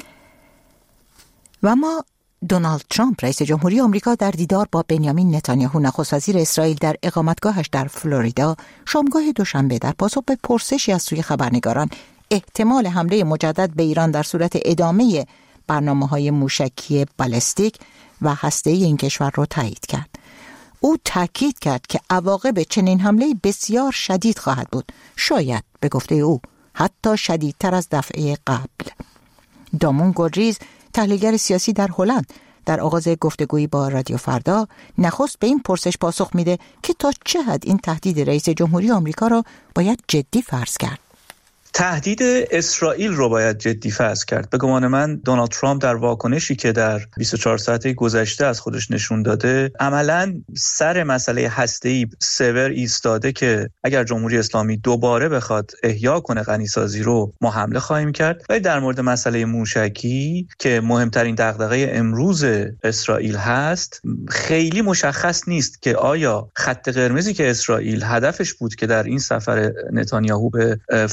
و ما دونالد ترامپ رئیس جمهوری آمریکا در دیدار با بنیامین نتانیاهو نخست وزیر اسرائیل در اقامتگاهش در فلوریدا شامگاه دوشنبه در پاسخ به پرسشی از سوی خبرنگاران احتمال حمله مجدد به ایران در صورت ادامه برنامه‌های موشکی بالستیک و هسته‌ای این کشور را تایید کرد. او تاکید کرد که عواقب چنین حمله بسیار شدید خواهد بود، شاید به گفته او حتی شدیدتر از دفعه قبل. دامون گلریز، تحلیلگر سیاسی در هلند، در آغاز گفتگویی با رادیو فردا نخست به این پرسش پاسخ میده که تا چه حد این تهدید رئیس جمهوری آمریکا را باید جدی فرض کرد. تهدید اسرائیل رو باید جدی فرض کرد. به گمان من دونالد ترامپ در واکنشی که در بیست و چهار ساعته گذشته از خودش نشون داده عملاً سر مسئله هسته‌ای سور ایستاده که اگر جمهوری اسلامی دوباره بخواد احیا کنه غنیسازی رو ما حمله خواهیم کرد. ولی در مورد مسئله موشکی که مهمترین دغدغه امروز اسرائیل هست خیلی مشخص نیست که آیا خط قرمزی که اسرائیل هدفش بود که در این سفر نتانیاهو به فلوریدا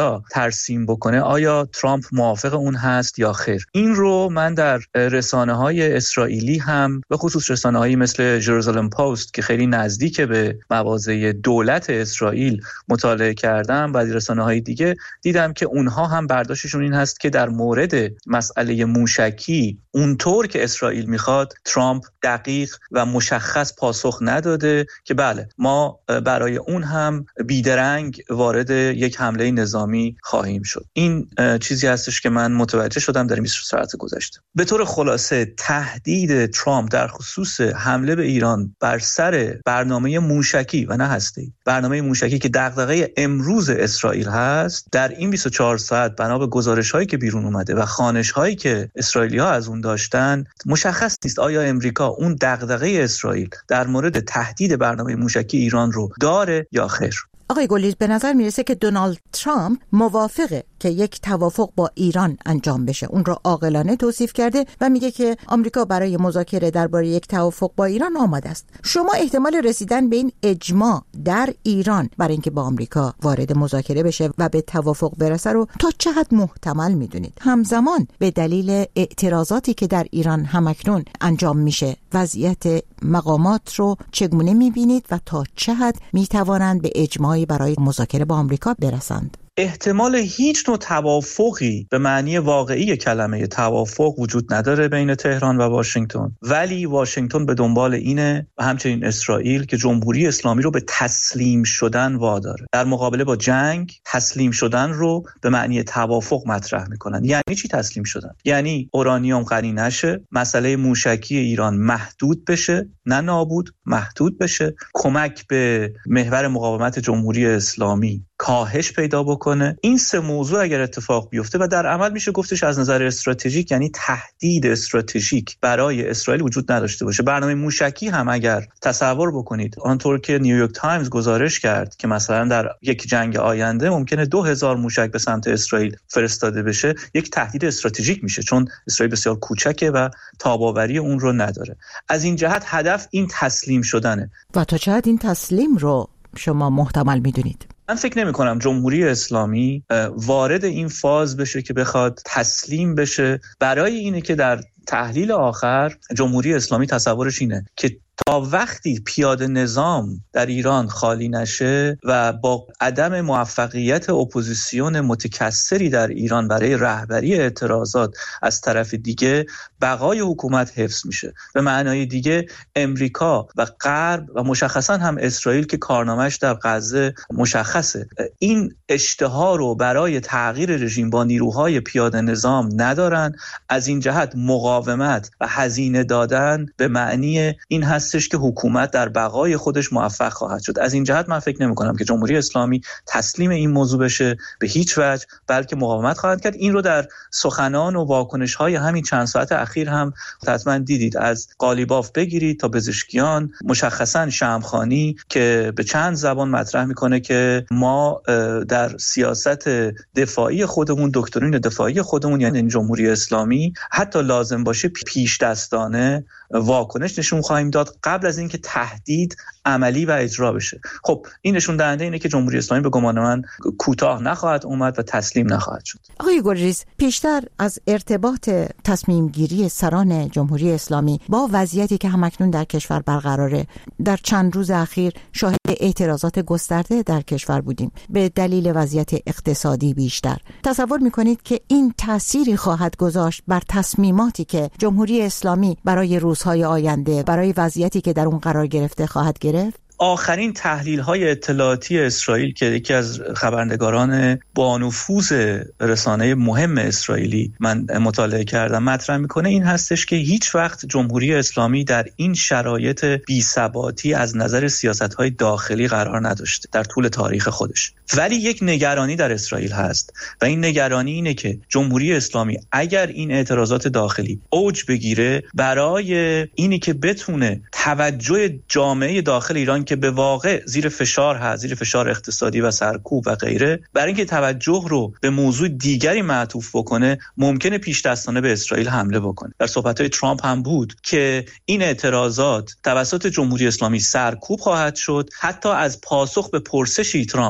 آمریکا ترسیم بکنه آیا ترامپ موافق اون هست یا خیر. این رو من در رسانه‌های اسرائیلی هم به خصوص رسانه‌هایی مثل ژروزالم پست که خیلی نزدیک به مواضع دولت اسرائیل مطالعه کردم و رسانه‌های دیگه دیدم که اونها هم برداشتشون این هست که در مورد مسئله موشکی اونطور که اسرائیل میخواد ترامپ دقیق و مشخص پاسخ نداده که بله ما برای اون هم بیدرنگ وارد یک حمله نظامی خواهیم شد. این چیزی هستش که من متوجه شدم در بیست و چهار ساعت گذشته. به طور خلاصه تهدید ترامپ در خصوص حمله به ایران بر سر برنامه موشکی و نه هسته‌ای، برنامه موشکی که دغدغه امروز اسرائیل هست، در این بیست و چهار ساعت بنا به گزارش‌هایی که بیرون اومده و خوانش‌هایی که اسرائیلی‌ها از اون داشتن مشخص نیست آیا امریکا اون دغدغه اسرائیل در مورد تهدید برنامه موشکی ایران رو داره یا خیر. آقای گلیز، به نظر میرسه که دونالد ترامپ موافقه که یک توافق با ایران انجام بشه. اون رو عاقلانه توصیف کرده و میگه که آمریکا برای مذاکره درباره یک توافق با ایران آماده است. شما احتمال رسیدن به این اجماع در ایران برای اینکه با آمریکا وارد مذاکره بشه و به توافق برسه رو تا چه حد محتمل میدونید؟ همزمان به دلیل اعتراضاتی که در ایران همکنون انجام میشه، وضعیت مقامات رو چگونه میبینید و تا چه حد میتوانند به اجماعی برای مذاکره با آمریکا برسند؟ احتمال هیچ نوع توافقی به معنی واقعی کلمه توافق وجود نداره بین تهران و واشنگتن، ولی واشنگتن به دنبال اینه و همچنین اسرائیل که جمهوری اسلامی رو به تسلیم شدن واداره. در مقابله با جنگ تسلیم شدن رو به معنی توافق مطرح میکنن. یعنی چی تسلیم شدن؟ یعنی اورانیوم غنی نشه، مسئله موشکی ایران محدود بشه، نه نابود، محدود بشه، کمک به محور مقاومت جمهوری اسلامی کاهش پیدا بکنه. این سه موضوع اگر اتفاق بیفته و در عمل میشه گفتش از نظر استراتژیک، یعنی تهدید استراتژیک برای اسرائیل وجود نداشته باشه. برنامه موشکی هم اگر تصور بکنید آنطور که نیویورک تایمز گزارش کرد که مثلا در یک جنگ آینده ممکنه دو هزار موشک به سمت اسرائیل فرستاده بشه، یک تهدید استراتژیک میشه چون اسرائیل بسیار کوچکه و تاباوری اون رو نداره. از این جهت هدف این تسلیم شدنه. و تا چه حد این تسلیم رو شما محتمل میدونید؟ من فکر نمی کنم جمهوری اسلامی وارد این فاز بشه که بخواد تسلیم بشه. برای اینه که در تحلیل آخر جمهوری اسلامی تصورش اینه که تا وقتی پیاده نظام در ایران خالی نشه و با عدم موفقیت اپوزیسیون متکثری در ایران برای رهبری اعتراضات از طرف دیگه، بقای حکومت حفظ میشه. به معنای دیگه امریکا و غرب و مشخصا هم اسرائیل که کارنامه‌اش در غزه مشخصه، این اشتها رو برای تغییر رژیم با نیروهای پیاده نظام ندارن. از این جهت مقاومت و هزینه دادن به معنی این هستش که حکومت در بقای خودش موفق خواهد شد. از این جهت من فکر نمی کنم که جمهوری اسلامی تسلیم این موضوع بشه به هیچ وجه، بلکه مقاومت خواهد کرد. این رو در سخنان و واکنش های همین چند ساعت اخیر هم حتما دیدید، از قالیباف بگیرید تا پزشکیان، مشخصا شمخانی که به چند زبان مطرح میکنه که ما در سیاست دفاعی خودمون، دکترین دفاعی خودمون یعنی جمهوری اسلامی، حتی لازم باشه پیش دستانه واکنش نشون خواهیم داد قبل از اینکه تهدید عملی و اجرا بشه. خب این نشون دهنده اینه که جمهوری اسلامی به گمان من کوتاه نخواهد اومد و تسلیم نخواهد شد. آقای گلریز، پیشتر از ارتباط تصمیم گیری سران جمهوری اسلامی با وضعیتی که همکنون در کشور برقراره، در چند روز اخیر شاهد اعتراضات گسترده در کشور بودیم به دلیل وضعیت اقتصادی بیشتر. تصور میکنید که این تأثیری خواهد گذاشت بر تصمیماتی که جمهوری اسلامی برای روزهای آینده، برای وضعیتی که در اون قرار گرفته خواهد گرفت؟ آخرین تحلیل‌های اطلاعاتی اسرائیل که یکی از خبرنگاران با نفوذ رسانه مهم اسرائیلی من مطالعه کردم مطرح میکنه این هستش که هیچ وقت جمهوری اسلامی در این شرایط بی‌ثباتی از نظر سیاست‌های داخلی قرار نداشته در طول تاریخ خودش. ولی یک نگرانی در اسرائیل هست و این نگرانی اینه که جمهوری اسلامی اگر این اعتراضات داخلی اوج بگیره، برای اینی که بتونه توجه جامعه داخل ایران که به واقع زیر فشار هست، زیر فشار اقتصادی و سرکوب و غیره، برای اینکه توجه رو به موضوع دیگری معطوف بکنه، ممکنه پیش دستانه به اسرائیل حمله بکنه. در صحبت‌های ترامپ هم بود که این اعتراضات توسط جمهوری اسلامی سرکوب خواهد شد. حتی از پاسخ به پرسشی ترامپ در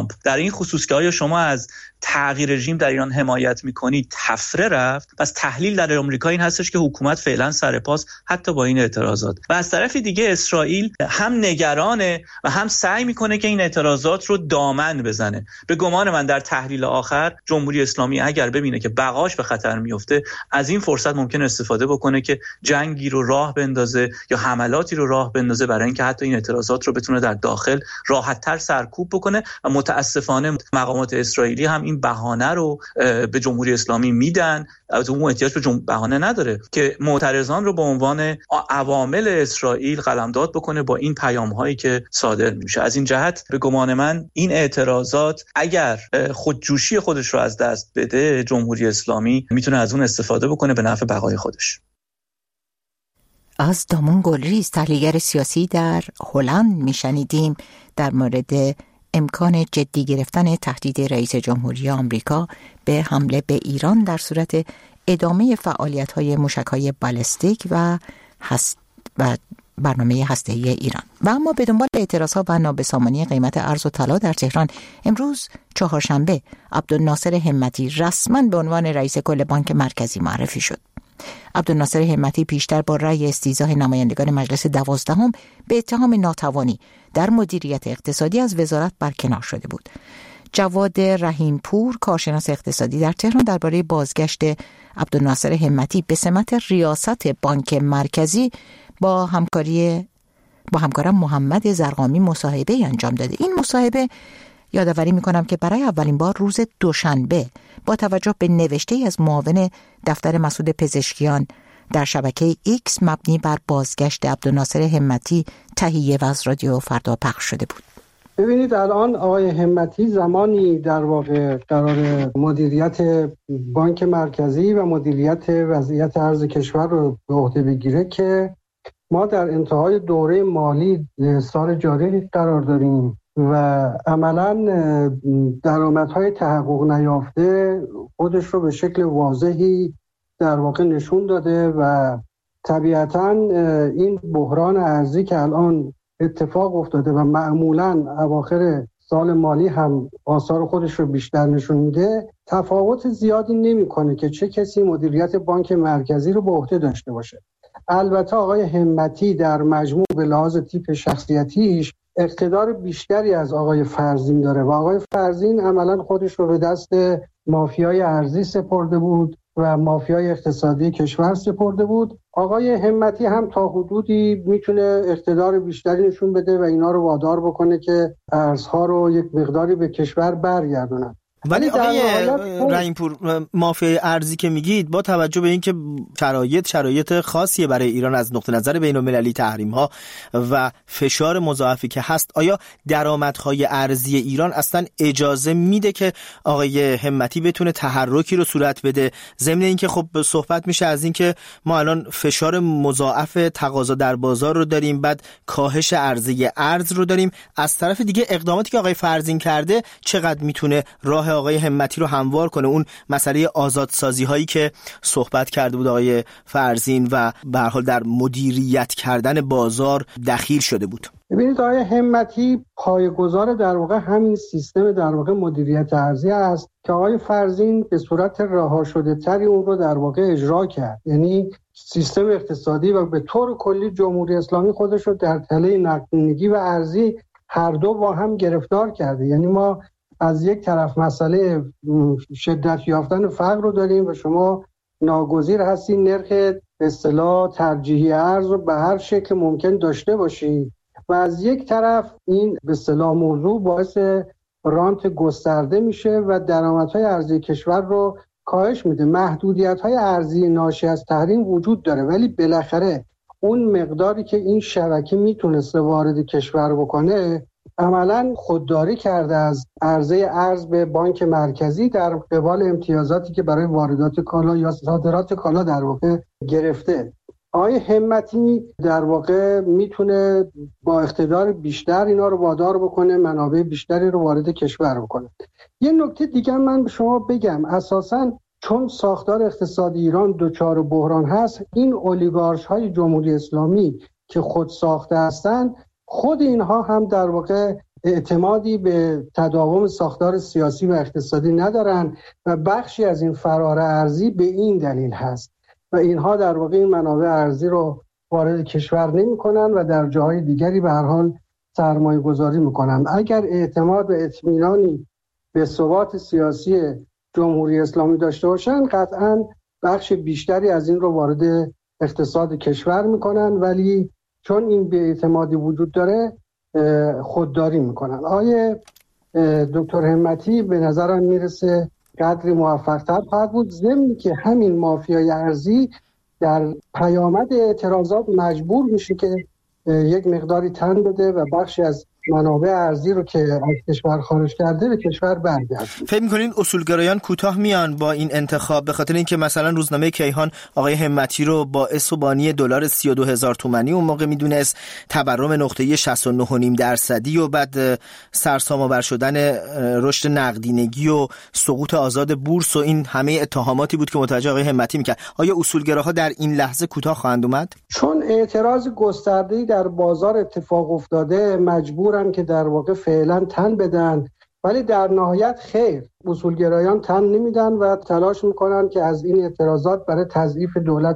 این خصوص که آیا شما از تغییر رژیم در ایران حمایت میکنید تفره رفت. پس تحلیل در آمریکا این هستش که حکومت فعلا سرپاس حتی با این اعتراضات، و از طرف دیگه اسرائیل هم نگرانه و هم سعی میکنه که این اعتراضات رو دامن بزنه. به گمان من در تحلیل آخر جمهوری اسلامی اگر ببینه که بقاش به خطر میفته، از این فرصت ممکن استفاده بکنه که جنگی رو راه بندازه یا حملاتی رو راه بندازه برای اینکه حتی این اعتراضات رو بتونه در داخل راحت‌تر سرکوب بکنه. و متاسفانه مقامات اسرائیلی هم این بهانه رو به جمهوری اسلامی میدن. از اون احتیاج به بهانه نداره که معترضان رو به عنوان عوامل اسرائیل قلمداد بکنه با این پیام‌هایی که صادر میشه. از این جهت به گمان من این اعتراضات اگر خودجوشی خودش رو از دست بده، جمهوری اسلامی میتونه از اون استفاده بکنه به نفع بقای خودش. از دامون گلریز، تحلیلگر سیاسی در هلند، میشنیدیم در مورد امکان جدی گرفتن تهدید رئیس جمهوری آمریکا به حمله به ایران در صورت ادامه فعالیت‌های موشک‌های بالستیک و هست و برنامه هسته‌ای ایران. و اما به دنبال اعتراضها و نابسامانی قیمت ارز و طلا در تهران، امروز چهارشنبه عبدالناصر همتی رسما به عنوان رئیس کل بانک مرکزی معرفی شد. عبدالناصر همتی پیشتر با رأی استیضاح نمایندگان مجلس دوازدهم به اتهام ناتوانی در مدیریت اقتصادی از وزارت برکنار شده بود. جواد رحیمپور، کارشناس اقتصادی در تهران، درباره بازگشت عبدالناصر همتی به سمت ریاست بانک مرکزی با همکاری با همکارم محمد زرقامی مصاحبه انجام داده. این مصاحبه، یادآوری میکنم که برای اولین بار روز دوشنبه با توجه به نوشته‌ای از معاون دفتر مسعود پزشکیان در شبکه ایکس مبنی بر بازگشت عبدالناصر همتی تهیه و از رادیو فردا پخش شده بود. ببینید الان آقای همتی زمانی در واقع قرار مدیریت بانک مرکزی و مدیریت وضعیت ارز کشور رو به عهده بگیره که ما در انتهای دوره مالی سال جاری قرار داریم و عملاً درآمدهای تحقق نیافته خودش رو به شکل واضحی در واقع نشون داده و طبیعتاً این بحران ارزی که الان اتفاق افتاده و معمولاً اواخر سال مالی هم آثار خودش رو بیشتر نشون میده، تفاوت زیادی نمیکنه که چه کسی مدیریت بانک مرکزی رو به عهده داشته باشه. البته آقای همتی در مجموع به لحاظ تیپ شخصیتیش اقتدار بیشتری از آقای فرزین داره و آقای فرزین عملاً خودش رو به دست مافیای ارزی سپرده بود و مافیای اقتصادی کشور سپرده بود. آقای همتی هم تا حدودی میتونه اقتدار بیشتری نشون بده و اینا رو وادار بکنه که ارزها رو یک مقداری به کشور برگردونن. ولی آقای رحیمپور، مافیای ارزی که میگید با توجه به اینکه شرایط شرایط خاصیه برای ایران از نقطه نظر بین‌المللی، تحریم‌ها و فشار مضاعفی که هست، آیا درآمدهای ارزی ایران اصلا اجازه میده که آقای همتی بتونه تحرکی رو صورت بده؟ ضمن اینکه خب صحبت میشه از اینکه ما الان فشار مضاعف تقاضا در بازار رو داریم، بعد کاهش عرضه ارز رو داریم، از طرف دیگه اقداماتی که آقای فرزین کرده چقدر میتونه راه آقای همتی رو هموار کنه؟ اون مسئله آزادسازی هایی که صحبت کرده بود آقای فرزین و به هر حال در مدیریت کردن بازار دخیل شده بود. ببینید آقای همتی پایه‌گذار در واقع همین سیستم در واقع مدیریت ارزی است که آقای فرزین به صورت رها شده تری اون رو در واقع اجرا کرد. یعنی سیستم اقتصادی و به طور کلی جمهوری اسلامی خودش رو در تله نقدینگی و ارزی هر دو با هم گرفتار کرده. یعنی ما از یک طرف مسئله شدت یافتن فقر رو داریم و شما ناگزیر هستین نرخ به اصطلاح ترجیحی ارز رو به هر شکل ممکن داشته باشید و از یک طرف این به اصطلاح موضوع باعث رانت گسترده میشه و درآمدهای ارزی کشور رو کاهش میده. محدودیت‌های ارزی ناشی از تحریم وجود داره ولی بالاخره اون مقداری که این شبکه میتونسته وارد کشور بکنه عملاً خودداری کرده از عرضه ارز به بانک مرکزی در قبال امتیازاتی که برای واردات کالا یا صادرات کالا در واقع گرفته. آقای همتی در واقع میتونه با اقتدار بیشتر اینا رو وادار بکنه، منابع بیشتری رو وارد کشور بکنه. یه نکته دیگه من به شما بگم، اساساً چون ساختار اقتصادی ایران دچار بحران هست، این اولیگارش های جمهوری اسلامی که خود ساخته هستند، خود اینها هم در واقع اعتمادی به تداوم ساختار سیاسی و اقتصادی ندارن و بخشی از این فرار ارزی به این دلیل هست و اینها در واقع این منابع ارزی رو وارد کشور نمی کنن و در جاهای دیگری به هر حال سرمایه گذاری میکنن. اگر اعتماد و اطمینانی به ثبات سیاسی جمهوری اسلامی داشته باشن قطعاً بخش بیشتری از این رو وارد اقتصاد کشور میکنن، ولی چون این بی‌اعتمادی وجود داره خودداری میکنن. آیه دکتر همتی به نظرم میرسه قدری موفق‌تر خواهد بود، ضمن که همین مافیای ارزی در پیامد اعتراضات مجبور میشه که یک مقداری تن بده و بخشی از منابع ارزی رو که از کشور خارج کرده به کشور برگرده. فکر می‌کنین اصولگرایان کوتاه میان با این انتخاب به خاطر اینکه مثلا روزنامه کیهان آقای همتی رو باعث و بانی دلار سی و دو هزار تومانی اون موقع میدونست، تورم نقطه‌ای شصت و نه و نیم درصدی و بعد سرسام‌آور شدن رشد نقدینگی و سقوط آزاد بورس و این همه اتهاماتی بود که متوجه آقای همتی میکرد. آیا اصولگراها در این لحظه کوتاه خواهند اومد؟ چون اعتراض گسترده‌ای در بازار اتفاق افتاده مجبور که در واقع فعلا تن بدن، ولی در نهایت خیر، اصولگرایان تن نمیدن و تلاش میکنن که از این اعتراضات برای تضعیف دولت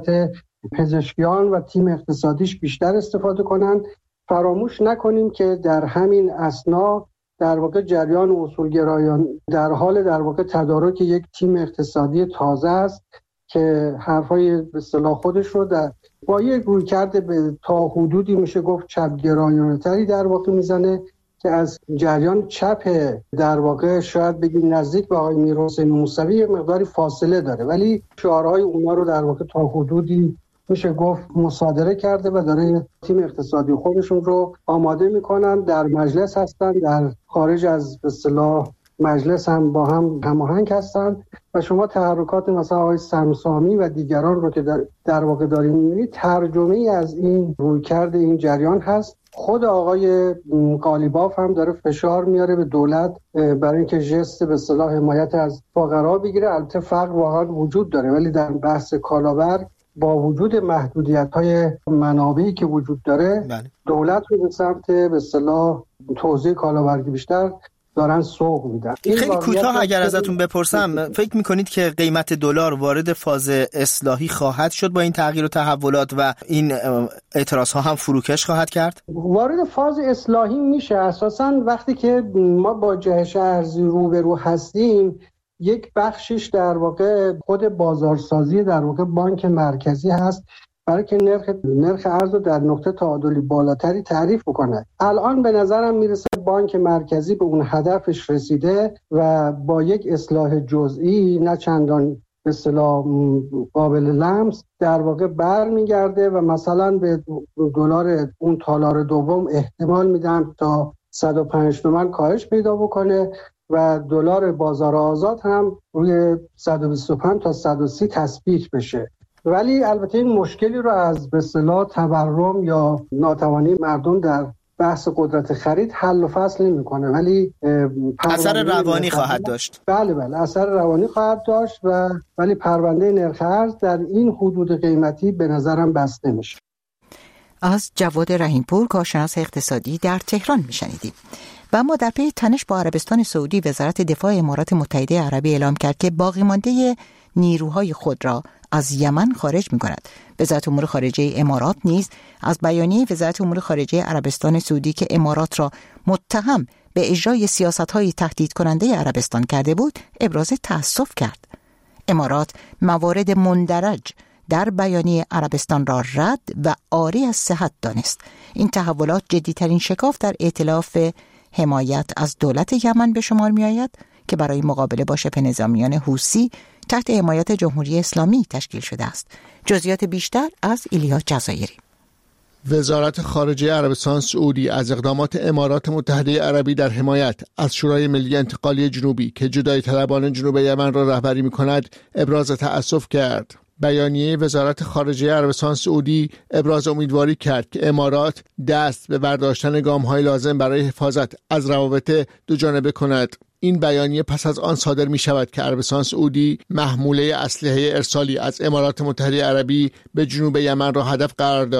پزشکیان و تیم اقتصادیش بیشتر استفاده کنن. فراموش نکنیم که در همین اثنا در واقع جریان اصولگرایان در حال در واقع تدارک یک تیم اقتصادی تازه است که حرفای به اصطلاح خودش رو در با یک رویکرد به تا حدودی میشه گفت چپگرایانه‌تری در واقع میزنه که از جریان چپ در واقع شاید بگیم نزدیک به آقای میرحسین موسوی مقداری فاصله داره، ولی شعارهای اونا رو در واقع تا حدودی میشه گفت مصادره کرده و داره تیم اقتصادی خودشون رو آماده میکنن، در مجلس هستن، در خارج از به اصطلاح مجلس هم با هم هماهنگ هستن و شما تحرکات مثلا آقای سمسامی و دیگران رو که در, در واقع دارین می‌بینید ترجمه ای از این رویکرد این جریان هست. خود آقای قالیباف هم داره فشار میاره به دولت برای اینکه ژست به اصطلاح حمایت از فقرا بگیره. البته فقر واقعا وجود داره، ولی در بحث کالاور با وجود محدودیت‌های منابعی که وجود داره بله. دولت رو به سمت به اصطلاح توزیع کالاورگی بیشتر دارن سوق میدن. خیلی کوتاه اگر ازتون بپرسم، فکر میکنید که قیمت دلار وارد فاز اصلاحی خواهد شد با این تغییر و تحولات و این اعتراض ها هم فروکش خواهد کرد؟ وارد فاز اصلاحی میشه اساساً وقتی که ما با جهش ارزی روبرو هستیم. یک بخشش در واقع خود بازارسازی در واقع بانک مرکزی هست برای که نرخ نرخ ارز رو در نقطه تعادلی بالاتری تعریف بکنه. الان به نظرم میرسه بانک مرکزی به اون هدفش رسیده و با یک اصلاح جزئی نه چندان به اصطلاح قابل لمس در واقع برمیگرده و مثلا به دلار اون تالار دوم احتمال میدم تا صد و پنج تومان کاهش پیدا بکنه و دلار بازار آزاد هم روی صد و بیست و پنج تا صد و سی تثبیت بشه. ولی البته این مشکلی رو از به اصطلاح تورم یا ناتوانی مردم در بحث قدرت خرید حل و فصل نمی‌کنه، ولی اثر روانی خواهد داشت. بله بله اثر روانی خواهد داشت و ولی پرونده نرخ ارز در این حدود قیمتی به نظرم بسته میشه. از جواد رحیمپور کارشناس اقتصادی در تهران میشنیدیم. و اما در پی تنش با عربستان سعودی، وزارت دفاع امارات متحده عربی اعلام کرد که باقی مانده نیروهای خود را از یمن خارج می‌کند. وزارت امور خارجه امارات نیز از بیانیه وزارت امور خارجه عربستان سعودی که امارات را متهم به اجرای سیاست‌های تهدید کننده عربستان کرده بود، ابراز تأسف کرد. امارات موارد مندرج در بیانیه عربستان را رد و عاری از صحت دانست. این تحولات جدی‌ترین شکاف در ائتلاف حمایت از دولت یمن به شمار می‌آید که برای مقابله با شبه نظامیان حوثی تحت حمایت جمهوری اسلامی تشکیل شده است. جزئیات بیشتر از ایلیا جزایری. وزارت خارجه عربستان سعودی از اقدامات امارات متحده عربی در حمایت از شورای ملی انتقالی جنوبی که جدایی طلبان جنوب یمن را رهبری می‌کند ابراز تأسف کرد. بیانیه وزارت خارجه عربستان سعودی ابراز امیدواری کرد که امارات دست به برداشتن گام‌های لازم برای حفاظت از روابط دوجانبه کند. این بیانیه پس از آن صادر می شود که عربستان سعودی محموله اسلحه ارسالی از امارات متحده عربی به جنوب یمن را هدف قرار داد.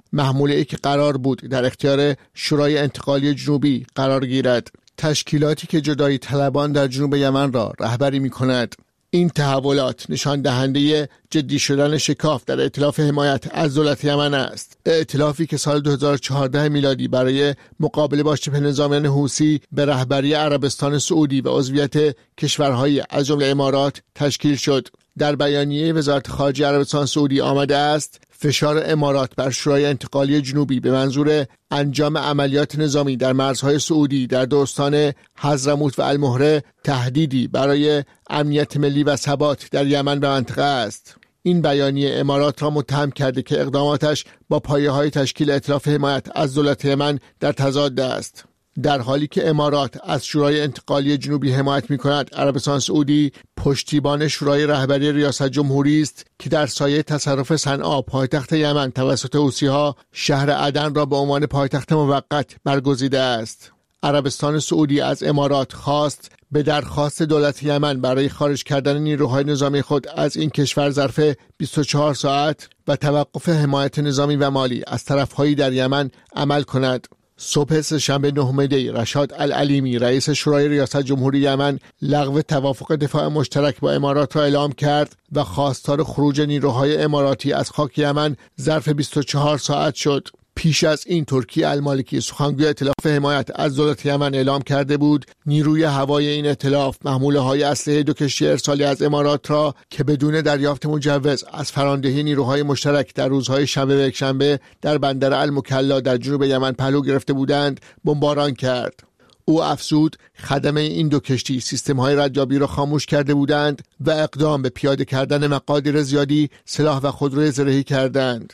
محموله‌ای که قرار بود در اختیار شورای انتقالی جنوبی قرار گیرد، تشکیلاتی که جدایی طلبان در جنوب یمن را رهبری می‌کند. این تحولات نشان دهنده جدی شدن شکاف در ائتلاف حمایت از دولت یمن است. ائتلافی که سال دو هزار و چهارده میلادی برای مقابله با شبه نظامیان حوثی به رهبری عربستان سعودی و عضویت کشورهای از جمله امارات تشکیل شد. در بیانیه وزارت خارجه عربستان سعودی آمده است فشار امارات بر شورای انتقالی جنوبی به منظور انجام عملیات نظامی در مرزهای سعودی در دو استان حضرموت و المهره تهدیدی برای امنیت ملی و ثبات در یمن به منطقه است. این بیانیه امارات را متهم کرده که اقداماتش با پایه‌های تشکیل ائتلاف حمایت از دولت یمن در تضاد است. در حالی که امارات از شورای انتقالی جنوبی حمایت می‌کند، عربستان سعودی پشتیبان شورای رهبری ریاست جمهوری است که در سایه تصرف صنعا پایتخت یمن توسط حوثی‌ها شهر عدن را به عنوان پایتخت موقت برگزیده است. عربستان سعودی از امارات خواست به درخواست دولت یمن برای خارج کردن نیروهای نظامی خود از این کشور ظرف بیست و چهار ساعت و توقف حمایت نظامی و مالی از طرف‌هایی در یمن عمل کند. صبح سه‌شنبه نهم دی رشاد العلیمی رئیس شورای ریاست جمهوری یمن لغو توافق دفاع مشترک با امارات را اعلام کرد و خواستار خروج نیروهای اماراتی از خاک یمن ظرف بیست و چهار ساعت شد. پیش از این ترکیه المالکی سخنگوی ائتلاف حمایت از دولت یمن اعلام کرده بود نیروی هوایی این ائتلاف محموله‌های اسلحه دو کشتی ارسالی از امارات را که بدون دریافت مجوز از فراندهی نیروهای مشترک در روزهای شنبه و یکشنبه در بندر المکلا در جنوب یمن پهلو گرفته بودند بمباران کرد. او افزود خدمه این دو کشتی سیستم‌های ردیابی را خاموش کرده بودند و اقدام به پیاده کردن مقادیر زیادی سلاح و خودروی زرهی کردند.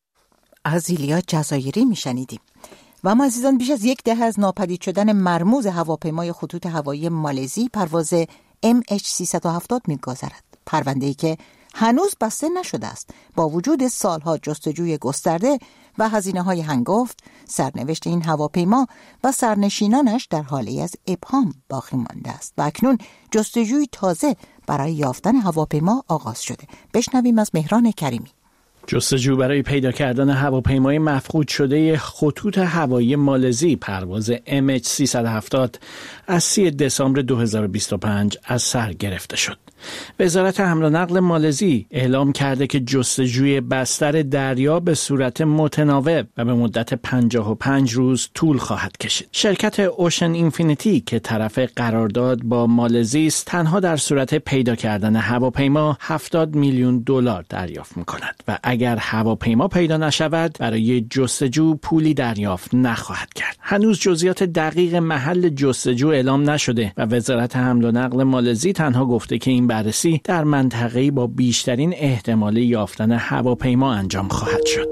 از ایلیا جزایری میشنیدیم. و اما عزیزان، بیش از یک دهه از ناپدید شدن مرموز هواپیمای خطوط هوایی مالزی پرواز ام اچ سیصد و هفتاد می‌گذرد. پرونده‌ای که هنوز بسته نشده است. با وجود سالها جستجوی گسترده و هزینه‌های هنگفت، سرنوشت این هواپیما و سرنشینانش در حالی از ابهام باقی مانده است و اکنون جستجوی تازه برای یافتن هواپیما آغاز شده. بشنویم از مهران کریمی. جستجو برای پیدا کردن هواپیمای مفقود شده خطوط هوایی مالزی پرواز ام اچ سیصد و هفتاد از سی دسامبر دو هزار و بیست و پنج از سر گرفته شد. وزارت حمل و نقل مالزی اعلام کرده که جستجوی بستر دریا به صورت متناوب و به مدت پنجاه و پنج روز طول خواهد کشید. شرکت اوشن اینفینیتی که طرف قرارداد با مالزی است، تنها در صورت پیدا کردن هواپیما هفتاد میلیون دلار دریافت می‌کند و اگر هواپیما پیدا نشود برای جستجو پولی دریافت نخواهد کرد. هنوز جزئیات دقیق محل جستجو اعلام نشده و وزارت حمل و نقل مالزی تنها گفته که این بررسی در منطقه‌ای با بیشترین احتمال یافتن هواپیما انجام خواهد شد.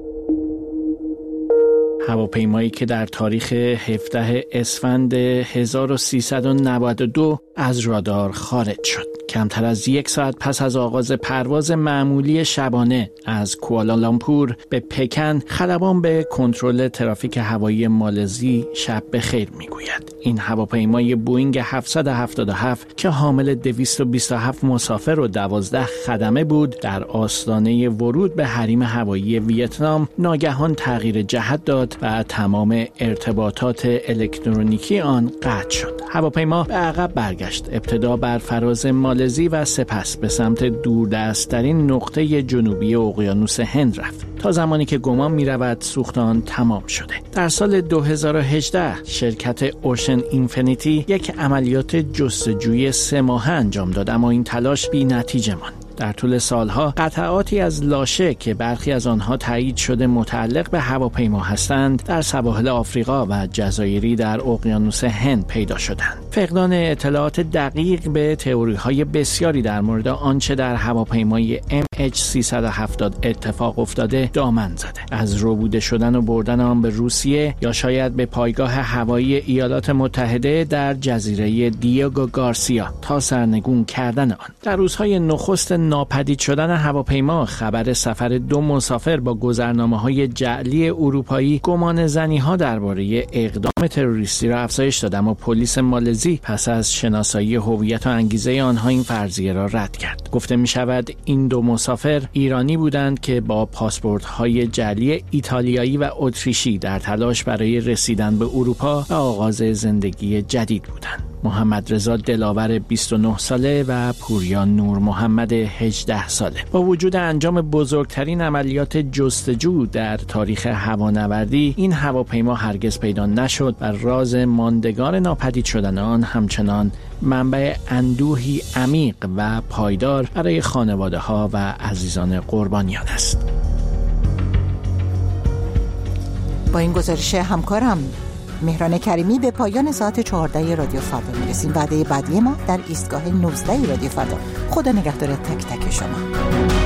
هواپیمایی که در تاریخ هفدهم اسفند هزار و سیصد و نود و دو از رادار خارج شد. کمتر از یک ساعت پس از آغاز پرواز معمولی شبانه از کوالالامپور به پکن، خلبان به کنترل ترافیک هوایی مالزی شب بخیر میگوید. این هواپیمای بوئینگ هفتصد و هفتاد و هفت که حامل دویست و بیست و هفت مسافر و دوازده خدمه بود، در آستانه ورود به حریم هوایی ویتنام ناگهان تغییر جهت داد و تمام ارتباطات الکترونیکی آن قطع شد. هواپیما به عقب برگشت، ابتدا بر فراز مالزی و سپس به سمت دوردست‌ترین نقطه جنوبی اقیانوس هند رفت تا زمانی که گمان می‌رود سوخت آن تمام شده. در سال دو هزار و هجده شرکت اوشن اینفینیتی یک عملیات جستجوی سه ماهه انجام داد، اما این تلاش بی نتیجه ماند. در طول سالها قطعاتی از لاشه که برخی از آنها تایید شده متعلق به هواپیما هستند در سواحل آفریقا و جزایری در اقیانوس هند پیدا شدند. فقدان اطلاعات دقیق به تئوری‌های بسیاری در مورد آنچه در هواپیمای ام اچ سیصد و هفتاد اتفاق افتاده دامن زده. از ربوده شدن و بردن آن به روسیه یا شاید به پایگاه هوایی ایالات متحده در جزیره دیگو گارسیا تا سرنگون کردن آن. در روزهای نخست ناپدید شدن هواپیما خبر سفر دو مسافر با گذرنامه‌های جعلی اروپایی گمان زنی‌ها درباره اقدام تروریستی را افزایش داد، اما پلیس مالزی پس از شناسایی هویت و انگیزه آنها این فرضیه را رد کرد. گفته می‌شود این دو مسافر ایرانی بودند که با پاسپورت‌های جعلی ایتالیایی و اتریشی در تلاش برای رسیدن به اروپا و آغاز زندگی جدید بودند. محمد رضا دلاور بیست و نه ساله و پوریا نور محمد هجده ساله. با وجود انجام بزرگترین عملیات جستجو در تاریخ هوانوردی، این هواپیما هرگز پیدا نشد و راز ماندگار ناپدید شدن آن همچنان منبع اندوهی عمیق و پایدار برای خانواده ها و عزیزان قربانیان است. با این گزارش همکارم مهران کریمی به پایان ساعت چهارده رادیو فردا میرسیم. وعده بعدی ما در ایستگاه نوزده رادیو فردا. خدا نگهدار تک تک شما.